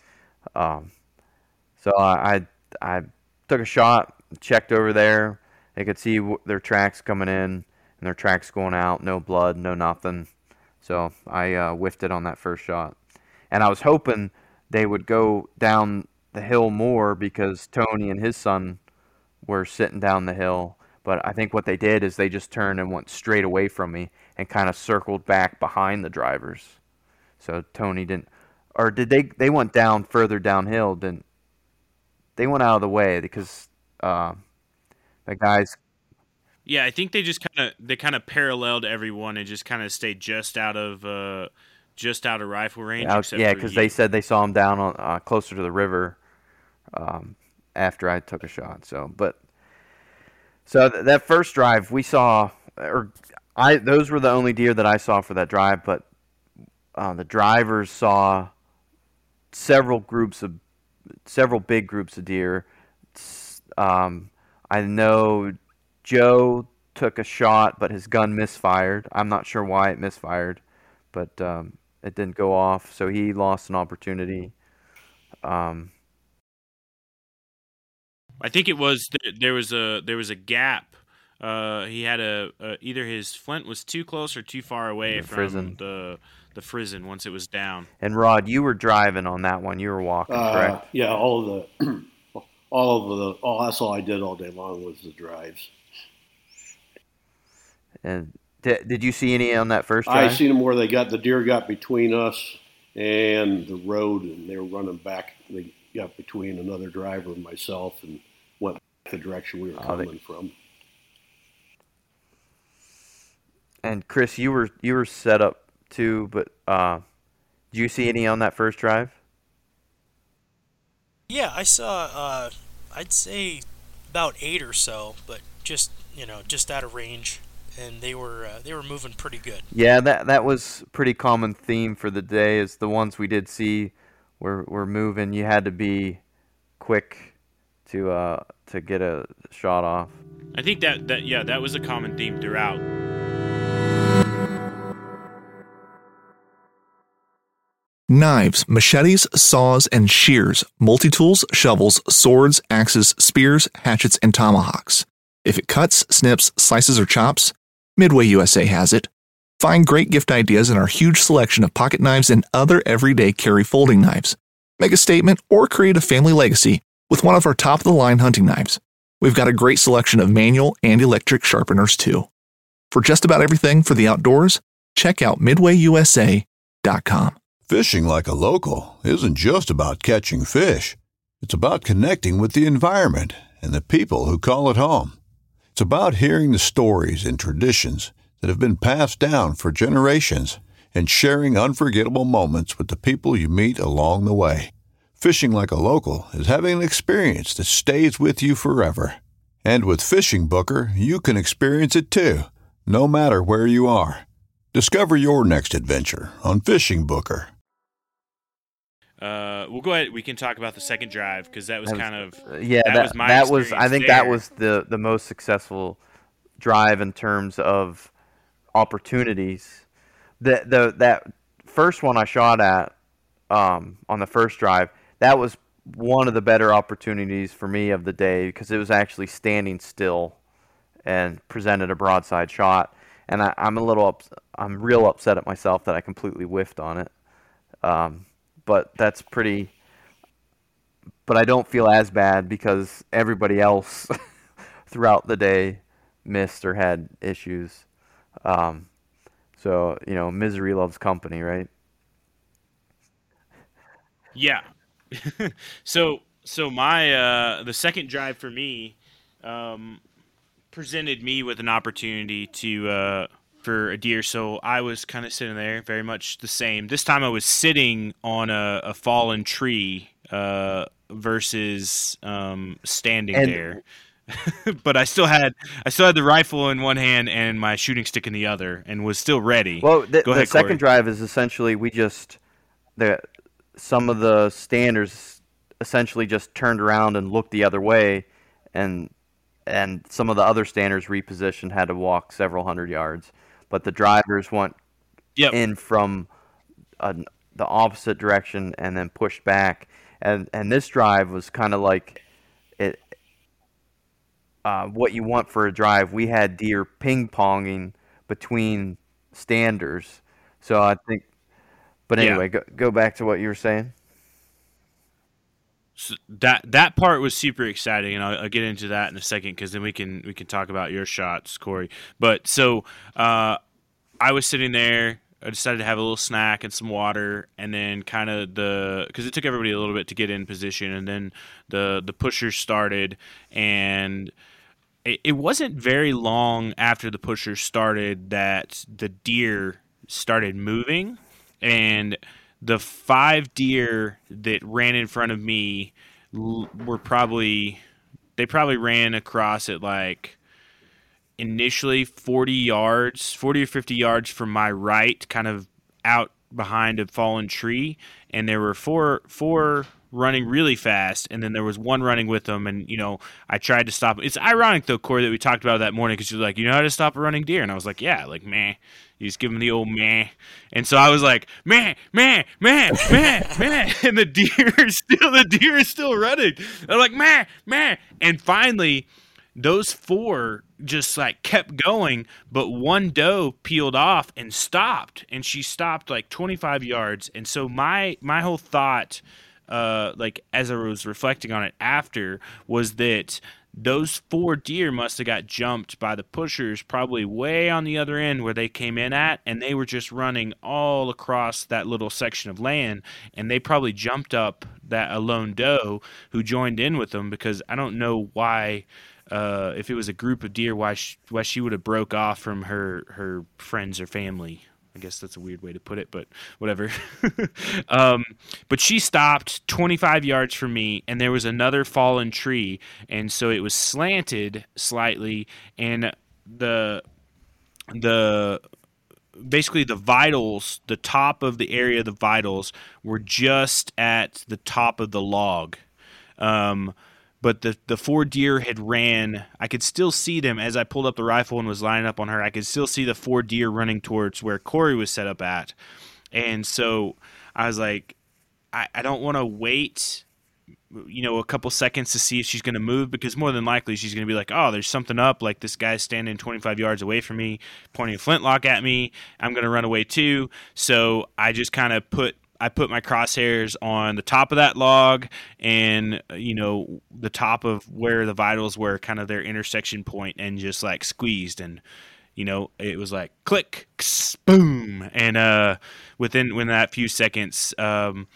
So I took a shot, checked over there. They could see their tracks coming in and their tracks going out. No blood, no nothing. So I whiffed it on that first shot. And I was hoping they would go down the hill more because Tony and his son were sitting down the hill. But I think what they did is they just turned and went straight away from me and kind of circled back behind the drivers. So Tony didn't, or did they went down further downhill? They went out of the way because the guys. Yeah, I think they just kind of paralleled everyone and just kind of stayed just out of rifle range. Yeah, because they said they saw him down on closer to the river after I took a shot. So that first drive we saw, those were the only deer that I saw for that drive. But the drivers saw several big groups of deer. I know Joe took a shot, but his gun misfired. I'm not sure why it misfired, but it didn't go off, so he lost an opportunity. I think it was there was a gap. He had either his flint was too close or too far away from the frizzen once it was down. And Rod, you were driving on that one. You were walking, correct? Yeah, that's all I did all day long was the drives. And did you see any on that first drive? I seen them where the deer got between us and the road, and they were running back. They got between another driver and myself and went the direction we were coming from. And Chris, you were set up too, but did you see any on that first drive? Yeah, I saw. I'd say about 8 or so, but just out of range, and they were moving pretty good. Yeah, that was a pretty common theme for the day. Is the ones we did see were moving. You had to be quick to get a shot off. I think that was a common theme throughout. Knives, machetes, saws, and shears, multi-tools, shovels, swords, axes, spears, hatchets, and tomahawks. If it cuts, snips, slices, or chops, Midway USA has it. Find great gift ideas in our huge selection of pocket knives and other everyday carry folding knives. Make a statement or create a family legacy with one of our top-of-the-line hunting knives. We've got a great selection of manual and electric sharpeners, too. For just about everything for the outdoors, check out MidwayUSA.com. Fishing like a local isn't just about catching fish. It's about connecting with the environment and the people who call it home. It's about hearing the stories and traditions that have been passed down for generations and sharing unforgettable moments with the people you meet along the way. Fishing like a local is having an experience that stays with you forever. And with Fishing Booker, you can experience it too, no matter where you are. Discover your next adventure on Fishing Booker. We'll go ahead. We can talk about the second drive because that was kind of that was I think that was the most successful drive in terms of opportunities. That first one I shot at on the first drive, that was one of the better opportunities for me of the day because it was actually standing still and presented a broadside shot. And I'm real upset at myself that I completely whiffed on it. But that's pretty. But I don't feel as bad because everybody else throughout the day missed or had issues. So misery loves company, right? Yeah. So my the second drive for me presented me with an opportunity to. For a deer, so I was kind of sitting there, very much the same. This time I was sitting on a fallen tree versus standing there. But I still had the rifle in one hand and my shooting stick in the other, and was still ready. Well, the second drive is essentially some of the standers essentially just turned around and looked the other way, and some of the other standers repositioned, had to walk several hundred yards. But the drivers went in from the opposite direction and then pushed back. And this drive was kind of like it. What you want for a drive. We had deer ping-ponging between standers. So I think. But anyway, go back to what you were saying. So that part was super exciting, and I'll get into that in a second because then we can talk about your shots, Corey. But so I was sitting there. I decided to have a little snack and some water, and then kind of because it took everybody a little bit to get in position, and then the pushers started, and it wasn't very long after the pushers started that the deer started moving, and the 5 deer that ran in front of me were probably ran across at like initially 40 or 50 yards from my right, kind of out behind a fallen tree, and there were four running really fast, and then there was one running with them, and I tried to stop. It's ironic though, Corey, that we talked about that morning, because you're like, you know how to stop a running deer, and I was like, yeah, like meh. You just give him the old meh, and so I was like, meh, meh, meh, meh, meh, and the deer is still running. I'm like, meh, meh, and finally, those 4 just like kept going, but one doe peeled off and stopped, and she stopped like 25 yards. And so my whole thought, like as I was reflecting on it after, was that those 4 deer must have got jumped by the pushers probably way on the other end where they came in at, and they were just running all across that little section of land, and they probably jumped up a lone doe who joined in with them, because I don't know why. If it was a group of deer, why she would have broke off from her friends or family. I guess that's a weird way to put it, but whatever. But she stopped 25 yards from me, and there was another fallen tree, and so it was slanted slightly, and basically the vitals, the top of the area of the vitals, were just at the top of the log. But the 4 deer had ran. I could still see them as I pulled up the rifle and was lining up on her. I could still see the 4 deer running towards where Corey was set up at. And so I was like, I don't want to wait, a couple seconds to see if she's going to move, because more than likely she's going to be like, oh, there's something up. Like, this guy's standing 25 yards away from me, pointing a flintlock at me. I'm going to run away too. So I just kind of put my crosshairs on the top of that log, and the top of where the vitals were, kind of their intersection point, and just like squeezed, and it was like click, boom, and within that few seconds, I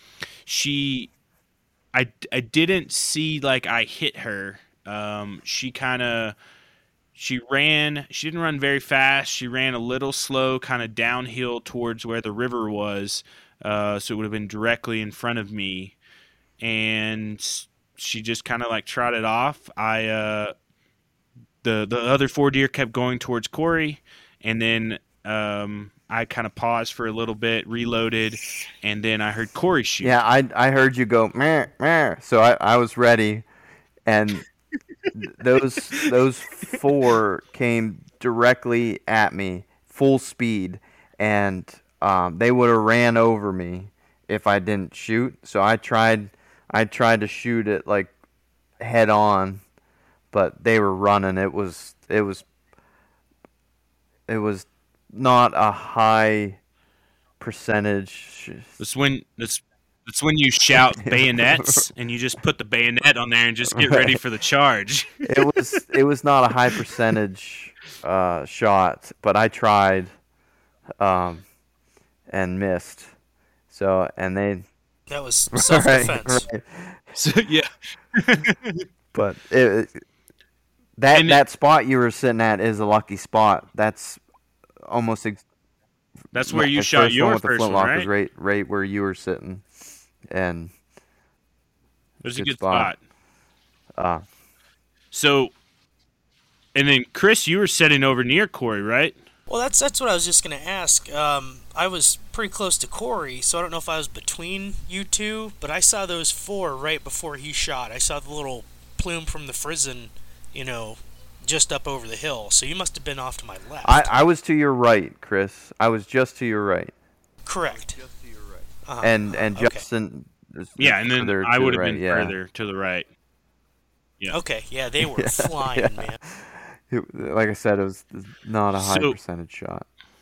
didn't see like I hit her. She ran. She didn't run very fast. She ran a little slow, kind of downhill towards where the river was. So it would have been directly in front of me, and she just kind of like trotted off. The other 4 deer kept going towards Corey, and then I kind of paused for a little bit, reloaded, and then I heard Corey shoot. Yeah, I heard you go meh, meh. So I was ready, and those 4 came directly at me, full speed, and they would have ran over me if I didn't shoot. So I tried to shoot it like head on, but they were running. It was not a high percentage. That's when you shout bayonets and you just put the bayonet on there and just get ready for the charge. It was not a high percentage shot, but I tried. And missed. So, and they... That was self-defense. Right. So, yeah. But that spot you were sitting at is a lucky spot. That's almost... That's where you shot your first one, right? Was right where you were sitting. And... It was a good spot. So... And then, Chris, you were sitting over near Corey, right? Well, that's what I was just going to ask. I was pretty close to Corey, so I don't know if I was between you two, but I saw those 4 right before he shot. I saw the little plume from the Frizzin, just up over the hill. So you must have been off to my left. I was to your right, Chris. I was just to your right. Correct. Just to your right. Uh-huh. And okay. Justin... Yeah, and then I would have been further to the right. Yeah. Okay, yeah, they were flying, man. Like I said, it was not a high percentage shot.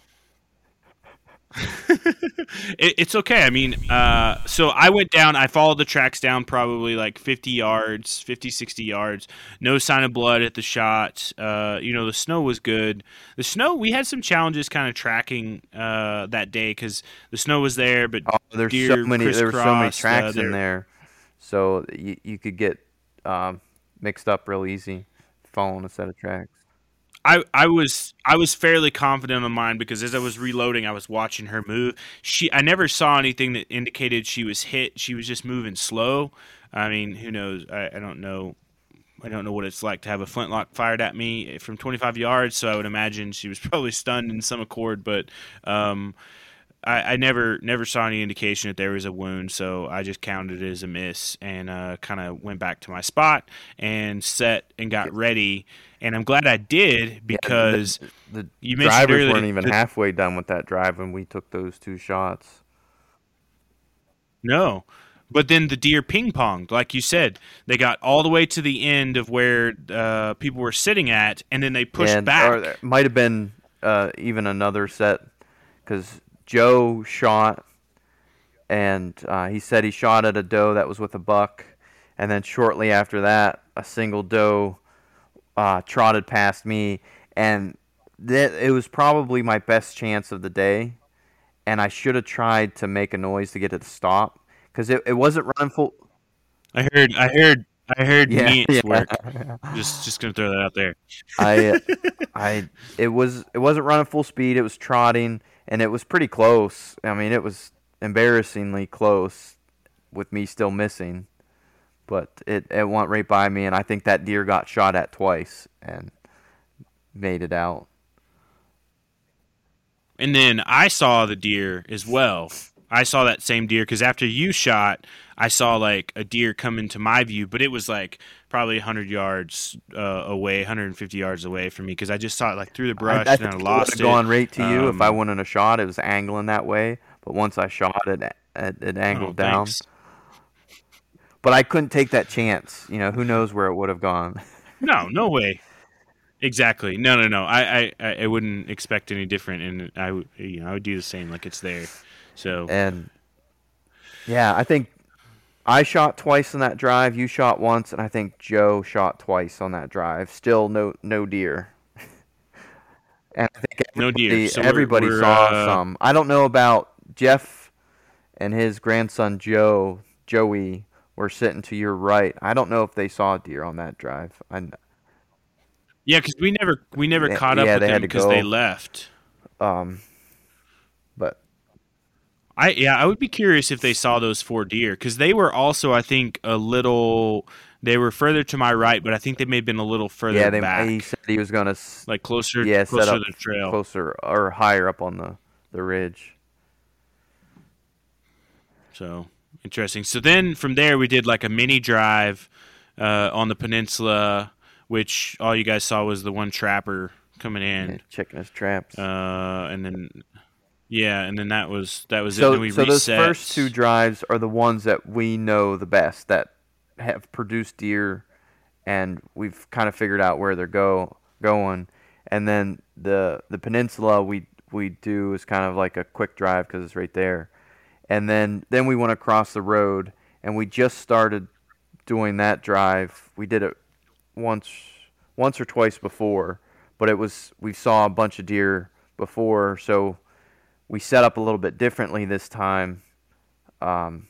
It's okay. I mean, so I went down. I followed the tracks down probably like 50 yards, 50, 60 yards. No sign of blood at the shot. The snow was good. The snow, we had some challenges kind of tracking that day because the snow was there, but there were so many tracks in there. So you could get mixed up real easy following a set of tracks. I was fairly confident on mine because as I was reloading, I was watching her move. I never saw anything that indicated she was hit. She was just moving slow. I mean, who knows? I don't know. I don't know what it's like to have a flintlock fired at me from 25 yards. So I would imagine she was probably stunned in some accord. But I never saw any indication that there was a wound, so I just counted it as a miss and kind of went back to my spot and set and got ready. And I'm glad I did because the you mentioned drivers earlier weren't even halfway done with that drive when we took those 2 shots. No. But then the deer ping-ponged, like you said. They got all the way to the end of where people were sitting at, and then they pushed back. Or there might have been even another set, because Joe shot, and he said he shot at a doe that was with a buck, and then shortly after that, a single doe trotted past me, and it was probably my best chance of the day, and I should have tried to make a noise to get it to stop, because it wasn't running full. I heard me work. Just gonna throw that out there. It wasn't running full speed. It was trotting, and it was pretty close. I mean, it was embarrassingly close, with me still missing. But it went right by me, and I think that deer got shot at twice and made it out. And then I saw the deer as well. I saw that same deer because after you shot, I saw like a deer come into my view, but it was like probably 100 yards away, 150 yards away from me because I just saw it like through the brush and I lost it. It would have gone right to you if I wouldn't have shot. It was angling that way, but once I shot it, it angled down. Thanks. But I couldn't take that chance. You know, who knows where it would have gone. No way. Exactly. No. I wouldn't expect any different, and I would do the same. Like it's there. So. And yeah, I think I shot twice on that drive. You shot once, and I think Joe shot twice on that drive. Still no deer. And I think no deer. So everybody saw some. I don't know about Jeff and his grandson Joey. Were sitting to your right. I don't know if they saw deer on that drive. Yeah, because we never caught up with them because they left. But I would be curious if they saw those 4 deer because they were also, I think, they were further to my right, but I think they may have been a little further back. He said he was going to like closer set up to the trail, closer or higher up on the ridge. So. Interesting. So then from there we did like a mini drive on the peninsula, which all you guys saw was the one trapper coming in, checking his traps. And then that was it. So we those first 2 drives are the ones that we know the best, that have produced deer, and we've kind of figured out where they're going. And then the peninsula we do is kind of like a quick drive because it's right there. And then we went across the road, and we just started doing that drive. We did it once or twice before, but we saw a bunch of deer before, so we set up a little bit differently this time. And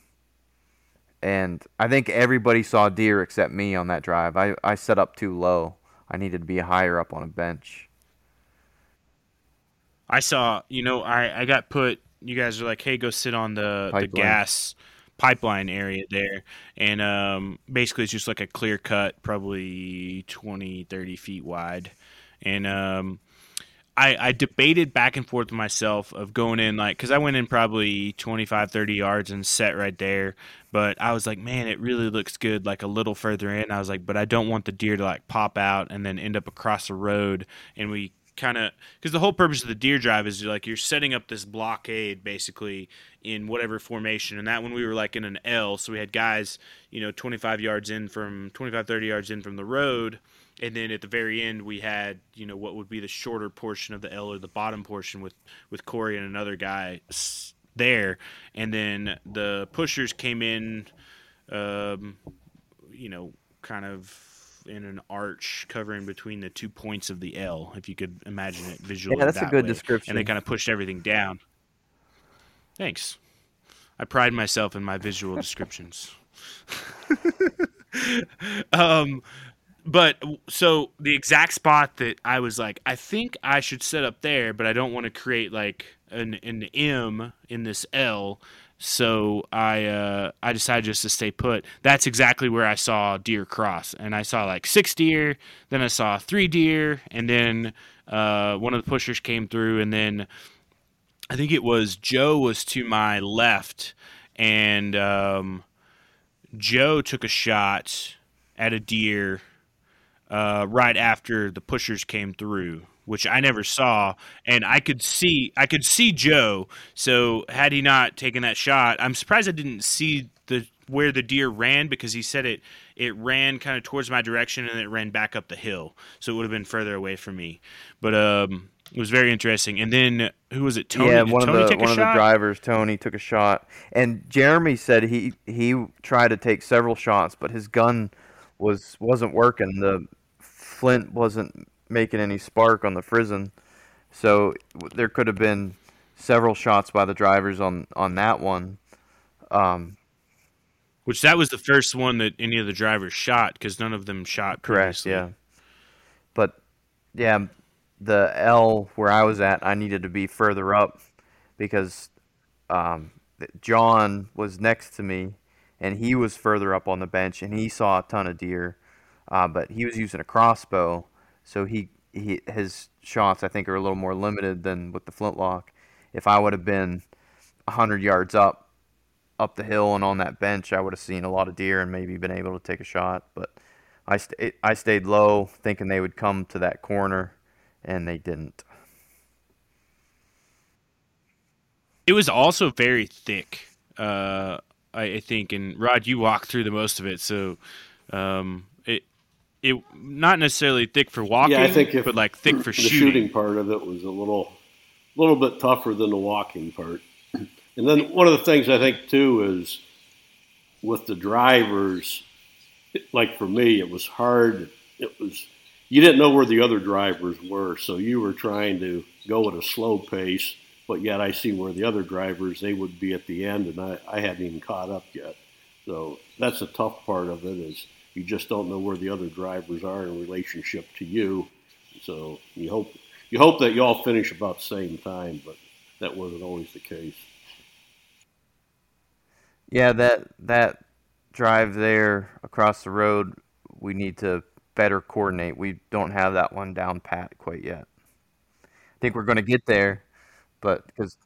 I think everybody saw deer except me on that drive. I set up too low. I needed to be higher up on a bench. I saw, I got put. You guys are like, hey, go sit on the gas pipeline area there. And basically it's just like a clear cut, probably 20, 30 feet wide. And I debated back and forth with myself of going in, like, because I went in probably 25, 30 yards and set right there. But I was like, man, it really looks good, like a little further in. I was like, but I don't want the deer to like pop out and then end up across the road. And we kind of, because the whole purpose of the deer drive is like you're setting up this blockade basically in whatever formation, and that one we were like in an L, so we had guys 25 yards in from 30 yards in from the road, and then at the very end we had what would be the shorter portion of the L, or the bottom portion with Corey and another guy there, and then the pushers came in kind of in an arch covering between the 2 points of the L, if you could imagine it visually. Yeah, that's that a good way. description. And they kind of pushed everything down. Thanks. I pride myself in my visual descriptions. But so the exact spot that I was like, I think I should set up there, but I don't want to create like an M in this L. So I decided just to stay put. That's exactly where I saw deer cross, and I saw like 6 deer. Then I saw 3 deer, and then one of the pushers came through, and then I think it was Joe was to my left, and Joe took a shot at a deer right after the pushers came through, which I never saw, and I could see Joe. So had he not taken that shot, I'm surprised I didn't see where the deer ran, because he said it ran kind of towards my direction and it ran back up the hill, so it would have been further away from me. But it was very interesting. And then who was it? Tony. Yeah, Did one Tony of take a the shot? drivers, Tony, took a shot, and Jeremy said he tried to take several shots, but his gun wasn't working. The flint wasn't making any spark on the frizzen, so there could have been several shots by the drivers on that one. Which that was the first one that any of the drivers shot, because none of them shot Correct, previously. yeah. But, yeah, the L where I was at, I needed to be further up because John was next to me, and he was further up on the bench, and he saw a ton of deer, but he was using a crossbow, so his shots, I think, are a little more limited than with the flintlock. If I would have been 100 yards up the hill and on that bench, I would have seen a lot of deer and maybe been able to take a shot. But I stayed low, thinking they would come to that corner, and they didn't. It was also very thick, I think. And Rod, you walked through the most of it, so it not necessarily thick for walking, yeah, I think but like thick for the shooting. part of it was a little bit tougher than the walking part. And then one of the things I think, too, is with the drivers, like for me, it was hard. You didn't know where the other drivers were, so you were trying to go at a slow pace, but yet I see where the other drivers, they would be at the end, and I hadn't even caught up yet. So that's a tough part of it, is you just don't know where the other drivers are in relationship to you. So you hope that you all finish about the same time, but that wasn't always the case. Yeah, that drive there across the road, we need to better coordinate. We don't have that one down pat quite yet. I think we're going to get there, but because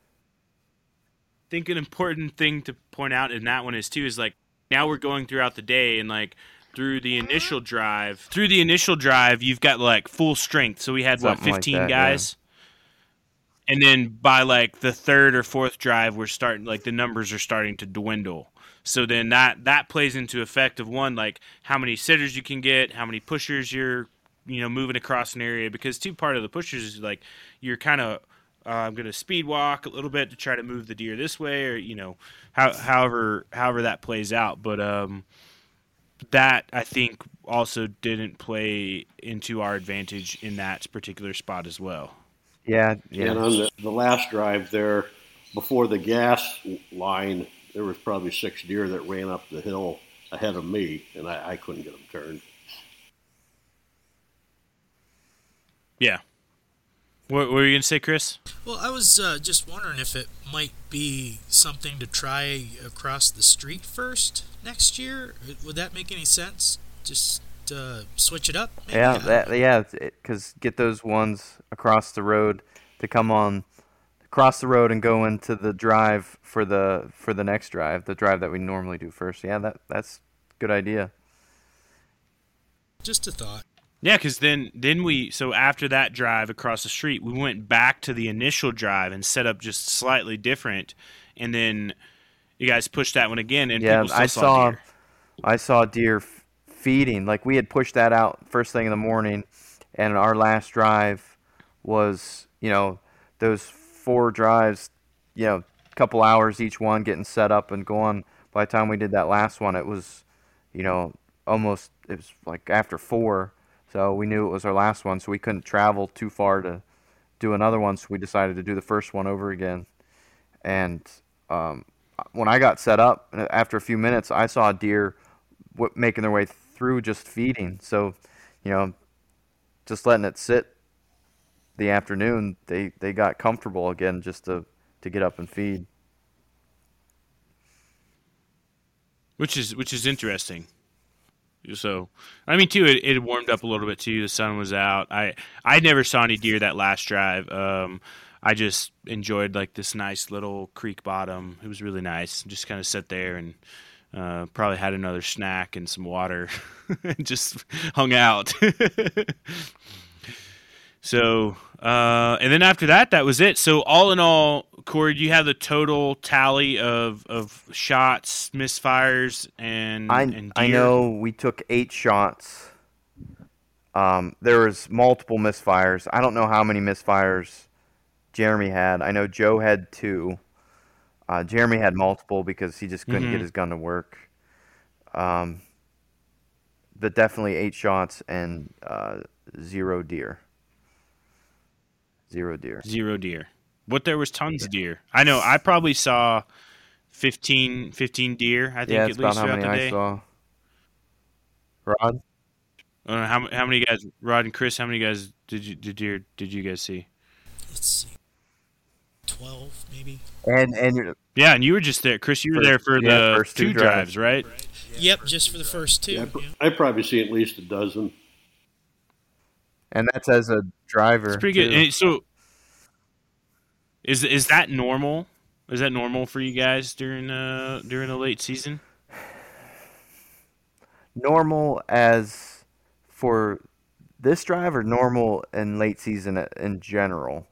I think an important thing to point out in that one is like now we're going throughout the day, and like through the initial drive, you've got like full strength. So we had 15 guys. Yeah. And then by like the third or fourth drive, we're starting, like the numbers are starting to dwindle. So then that plays into effect of one, like how many sitters you can get, how many pushers you're, moving across an area. Because part of the pushers is like you're kind of I'm going to speed walk a little bit to try to move the deer this way, or however that plays out. But that I think also didn't play into our advantage in that particular spot as well. Yeah. And on the last drive there, before the gas line, there was probably 6 deer that ran up the hill ahead of me, and I couldn't get them turned. Yeah. What were you going to say, Chris? Well, I was just wondering if it might be something to try across the street first next year. Would that make any sense? Just switch it up? Maybe? Yeah, because get those ones across the road to come on across the road and go into the drive for the next drive, the drive that we normally do first. Yeah, that's a good idea. Just a thought. Yeah, because then so after that drive across the street, we went back to the initial drive and set up just slightly different, and then you guys pushed that one again, and people still saw deer. I saw deer feeding. Like, we had pushed that out first thing in the morning, and our last drive was, those 4 drives, a couple hours each one, getting set up and going. By the time we did that last one, it was, it was like after 4. So we knew it was our last one, so we couldn't travel too far to do another one, so we decided to do the first one over again. And when I got set up, after a few minutes, I saw deer making their way through just feeding. So, just letting it sit the afternoon, they got comfortable again just to get up and feed. Which is interesting. So, I mean, too, it warmed up a little bit, too. The sun was out. I never saw any deer that last drive. I just enjoyed like this nice little creek bottom. It was really nice. Just kind of sat there and probably had another snack and some water and just hung out. So, and then after that, that was it. So all in all, Corey, do you have the total tally of shots, misfires, and deer? I know we took 8 shots. There was multiple misfires. I don't know how many misfires Jeremy had. I know Joe had 2. Jeremy had multiple because he just couldn't get his gun to work. But definitely 8 shots and 0 deer. 0 deer. 0 deer. But there was tons of deer. I know. I probably saw 15 deer. I think at least throughout the day. I saw. Rod. I don't know how many guys. Rod and Chris. How many guys did you guys see? Let's see. 12 maybe. And yeah, and you were just there, Chris. You were there for the first 2 drives, right? Yep, just for the first 2. Yeah, I probably see at least a dozen. And that's as a driver. It's pretty good. And so, is that normal? Is that normal for you guys during the late season? Normal as for this drive, or normal in late season in general?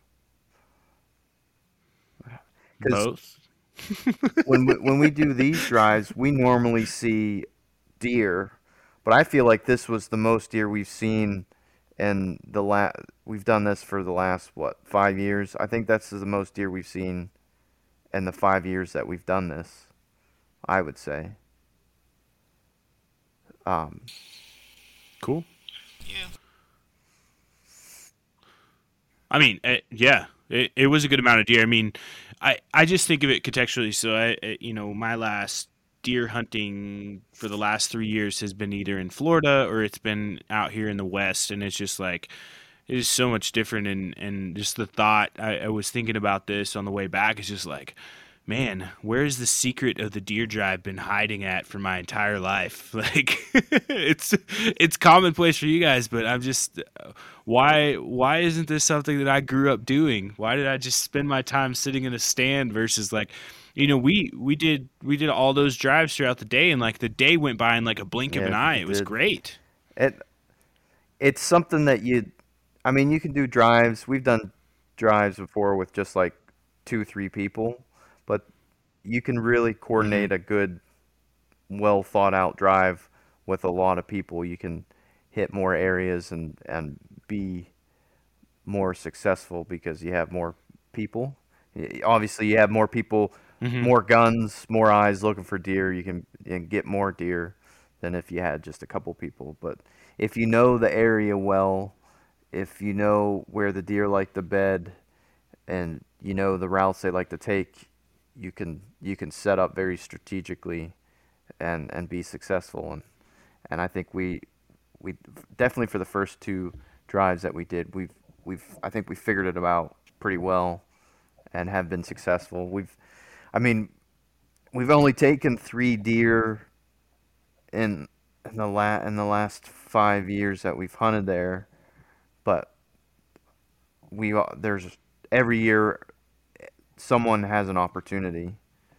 Both. when we do these drives, we normally see deer, but I feel like this was the most deer we've seen in we've done this for the last 5 years. I think that's the most deer we've seen in the 5 years that we've done this, I would say. Cool. Yeah. I mean, yeah, it was a good amount of deer. I mean, I just think of it contextually. So my last deer hunting for the last 3 years has been either in Florida or it's been out here in the West, and it's just like it is so much different. And just the thought I was thinking about this on the way back is just like, man, where's the secret of the deer drive been hiding at for my entire life? Like, it's commonplace for you guys, but I'm just, why isn't this something that I grew up doing? Why did I just spend my time sitting in a stand versus like, we did all those drives throughout the day, and like the day went by in like a blink of an eye. It was great. It's something that you can do drives. We've done drives before with just like 2-3 people. But you can really coordinate a good, well thought out drive with a lot of people. You can hit more areas and be more successful because you have more people. Obviously, you have more people, more guns, more eyes looking for deer. You can get more deer than if you had just a couple people. But if you know the area well, if you know where the deer like to bed, and you know the routes they like to take, you can set up very strategically and be successful. And I think we definitely, for the first 2 drives that we did, I think we figured it out pretty well and have been successful. We've only taken 3 deer in the last 5 years that we've hunted there, but there's every year someone has an opportunity.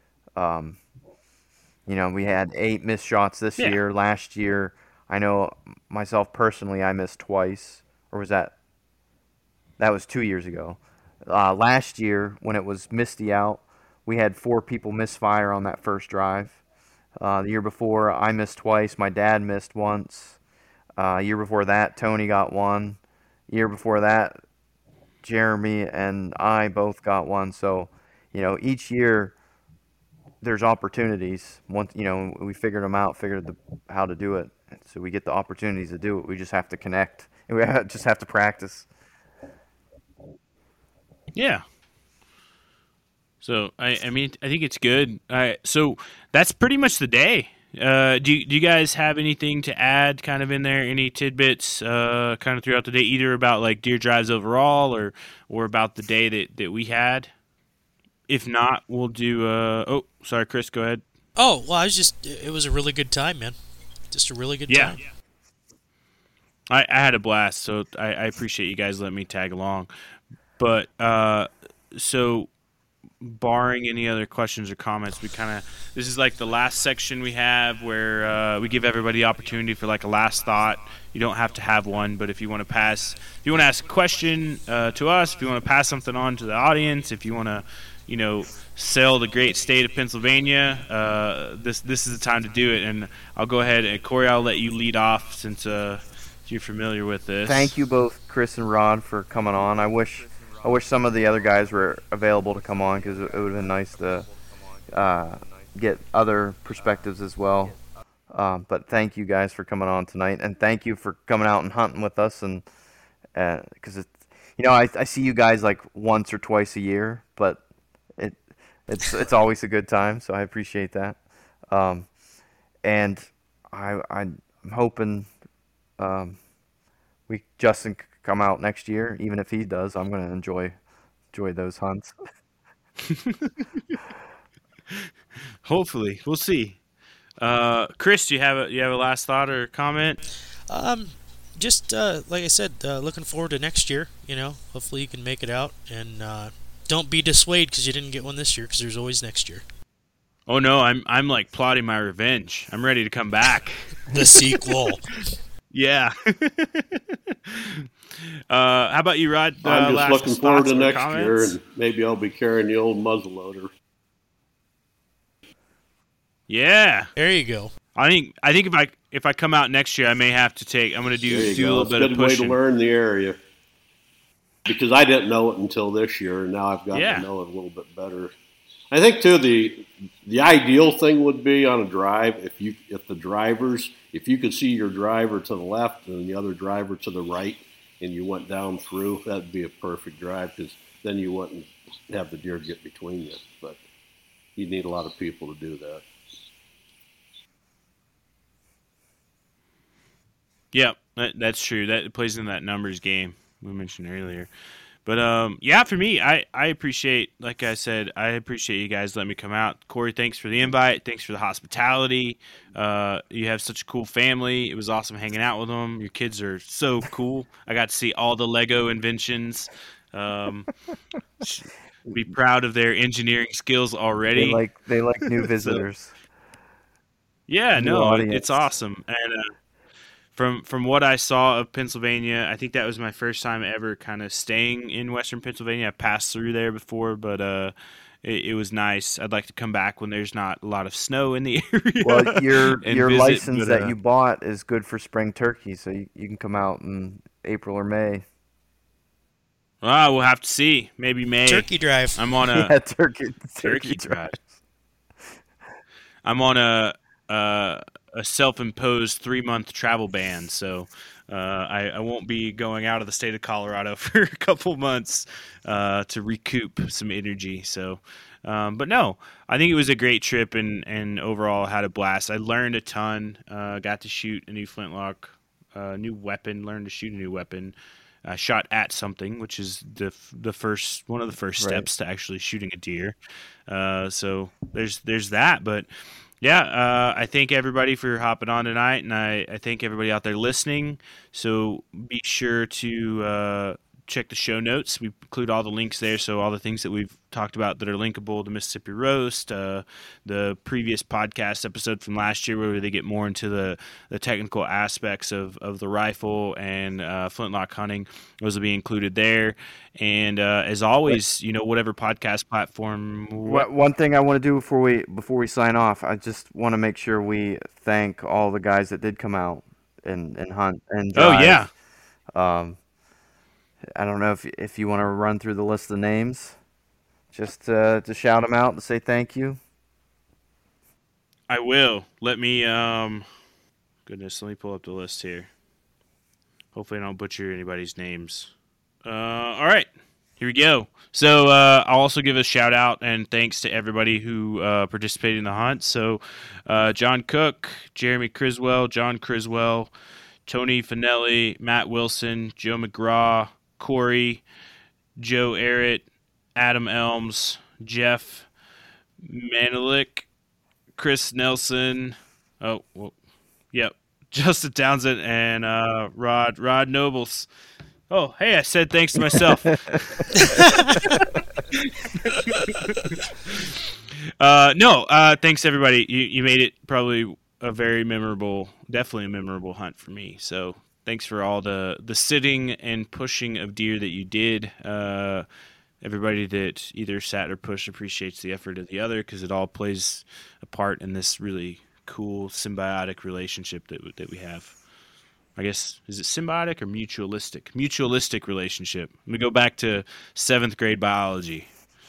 We had 8 missed shots this year. Last year, I know myself personally, I missed twice. Or was that was 2 years ago. Last year, when it was misty out, we had 4 people misfire on that first drive. The year before, I missed twice. My dad missed once. Year before that, Tony got 1. Year before that, Jeremy and I both got 1. So, each year there's opportunities. Once, we figured them out, how to do it. So we get the opportunities to do it. We just have to connect. And we just have to practice. Yeah. So, I think it's good. So that's pretty much the day. Do you guys have anything to add kind of in there, any tidbits kind of throughout the day, either about like deer drives overall or about the day that we had? If not, we'll do sorry, Chris, go ahead. Oh, well, it was a really good time, man. Just a really good time. Yeah. I had a blast, so I appreciate you guys letting me tag along. But so barring any other questions or comments, this is like the last section we have where we give everybody the opportunity for like a last thought. You don't have to have one, but if you want to ask a question to us, if you want to pass something on to the audience, if you want to, sell the great state of Pennsylvania, this is the time to do it. And I'll go ahead and Corey, I'll let you lead off since you're familiar with this. Thank you both, Chris and Rod, for coming on. I wish some of the other guys were available to come on because it would have been nice to get other perspectives as well. But thank you guys for coming on tonight, and thank you for coming out and hunting with us. And because I see you guys like once or twice a year, but it's always a good time. So I appreciate that. And I'm hoping Justin come out next year. Even if he does, I'm going to enjoy those hunts. Hopefully, we'll see. Chris, do you have a last thought or comment? Just like I said, looking forward to next year. Hopefully you can make it out, and don't be dissuaded because you didn't get one this year, because there's always next year. Oh no, I'm like plotting my revenge. I'm ready to come back. The sequel. Yeah. How about you, Rod? I'm just looking forward to next year, and maybe I'll be carrying the old muzzleloader. Yeah. There you go. I think if I come out next year, I may have to take. I'm going to do a little bit of pushing. It's a good way to learn the area, because I didn't know it until this year, and now I've gotten to know it a little bit better. I think too the ideal thing would be on a drive if you could see your driver to the left and the other driver to the right, and you went down through, that'd be a perfect drive, because then you wouldn't have the deer get between you. But you need a lot of people to do that. Yeah, that's true. That plays in that numbers game we mentioned earlier. But for me, I appreciate, like I said, I appreciate you guys letting me come out. Corey, thanks for the invite. Thanks for the hospitality. You have such a cool family. It was awesome hanging out with them. Your kids are so cool. I got to see all the Lego inventions. Be proud of their engineering skills already. They like new visitors. It's awesome. And From what I saw of Pennsylvania, I think that was my first time ever kind of staying in Western Pennsylvania. I passed through there before, but it was nice. I'd like to come back when there's not a lot of snow in the area. Well, your license that you bought is good for spring turkey, so you can come out in April or May. We'll have to see. Maybe May. Turkey drive. I'm on a turkey drive. I'm on a self-imposed 3-month travel ban, so I won't be going out of the state of Colorado for a couple months to recoup some energy. So, but no, I think it was a great trip, and overall had a blast. I learned a ton. Got to shoot a new flintlock, new weapon. Learned to shoot a new weapon. Shot at something, which is one of the first steps to actually shooting a deer. So there's that, but. Yeah, I thank everybody for hopping on tonight, and I thank everybody out there listening. So be sure to check the show notes. We include all the links there, so all the things that we've talked about that are linkable, the Mississippi Roast, the previous podcast episode from last year where they get more into the technical aspects of the rifle and flintlock hunting. Those will be included there. And as always, whatever podcast platform. One thing I want to do before we sign off, I just want to make sure we thank all the guys that did come out and hunt and drive. Oh yeah. I don't know if you want to run through the list of names, just to shout them out and say thank you. I will. Let me let me pull up the list here. Hopefully I don't butcher anybody's names. All right, here we go. So I'll also give a shout out and thanks to everybody who participated in the hunt. So John Cook, Jeremy Criswell, John Criswell, Tony Finelli, Matt Wilson, Joe McGraw, Corey, Joe Arrett, Adam Elms, Jeff Manelik, Chris Nelson. Justin Townsend and Rod Nobles. Oh, hey, I said thanks to myself. Thanks everybody. You made it probably a very definitely a memorable hunt for me. So thanks for all the sitting and pushing of deer that you did. Everybody that either sat or pushed appreciates the effort of the other, because it all plays a part in this really cool symbiotic relationship that we have. I guess, is it symbiotic or mutualistic? Mutualistic relationship. I'm going to go back to 7th grade biology.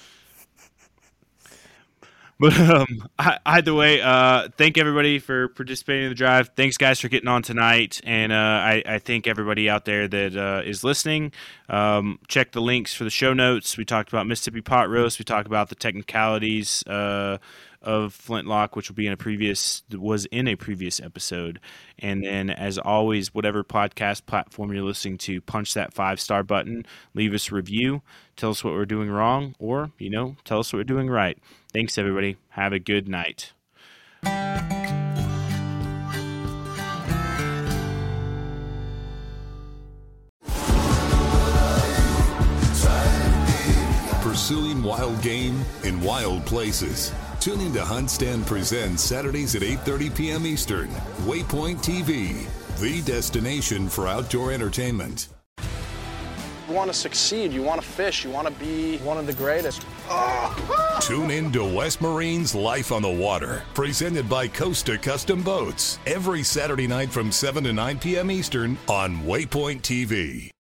But either way, thank everybody for participating in the drive. Thanks, guys, for getting on tonight. And I thank everybody out there that is listening. Check the links for the show notes. We talked about Mississippi pot roast. We talked about the technicalities of Flintlock, which was in a previous episode. And then, as always, whatever podcast platform you're listening to, punch that 5-star button, leave us a review, tell us what we're doing wrong, or, tell us what we're doing right. Thanks, everybody. Have a good night. Pursuing wild game in wild places. Tune in to Hunt Stand Presents Saturdays at 8:30 p.m. Eastern. Waypoint TV, the destination for outdoor entertainment. You want to succeed, you want to fish, you want to be one of the greatest. Tune in to West Marine's Life on the Water, presented by Costa Custom Boats, every Saturday night from 7 to 9 p.m. Eastern on Waypoint TV.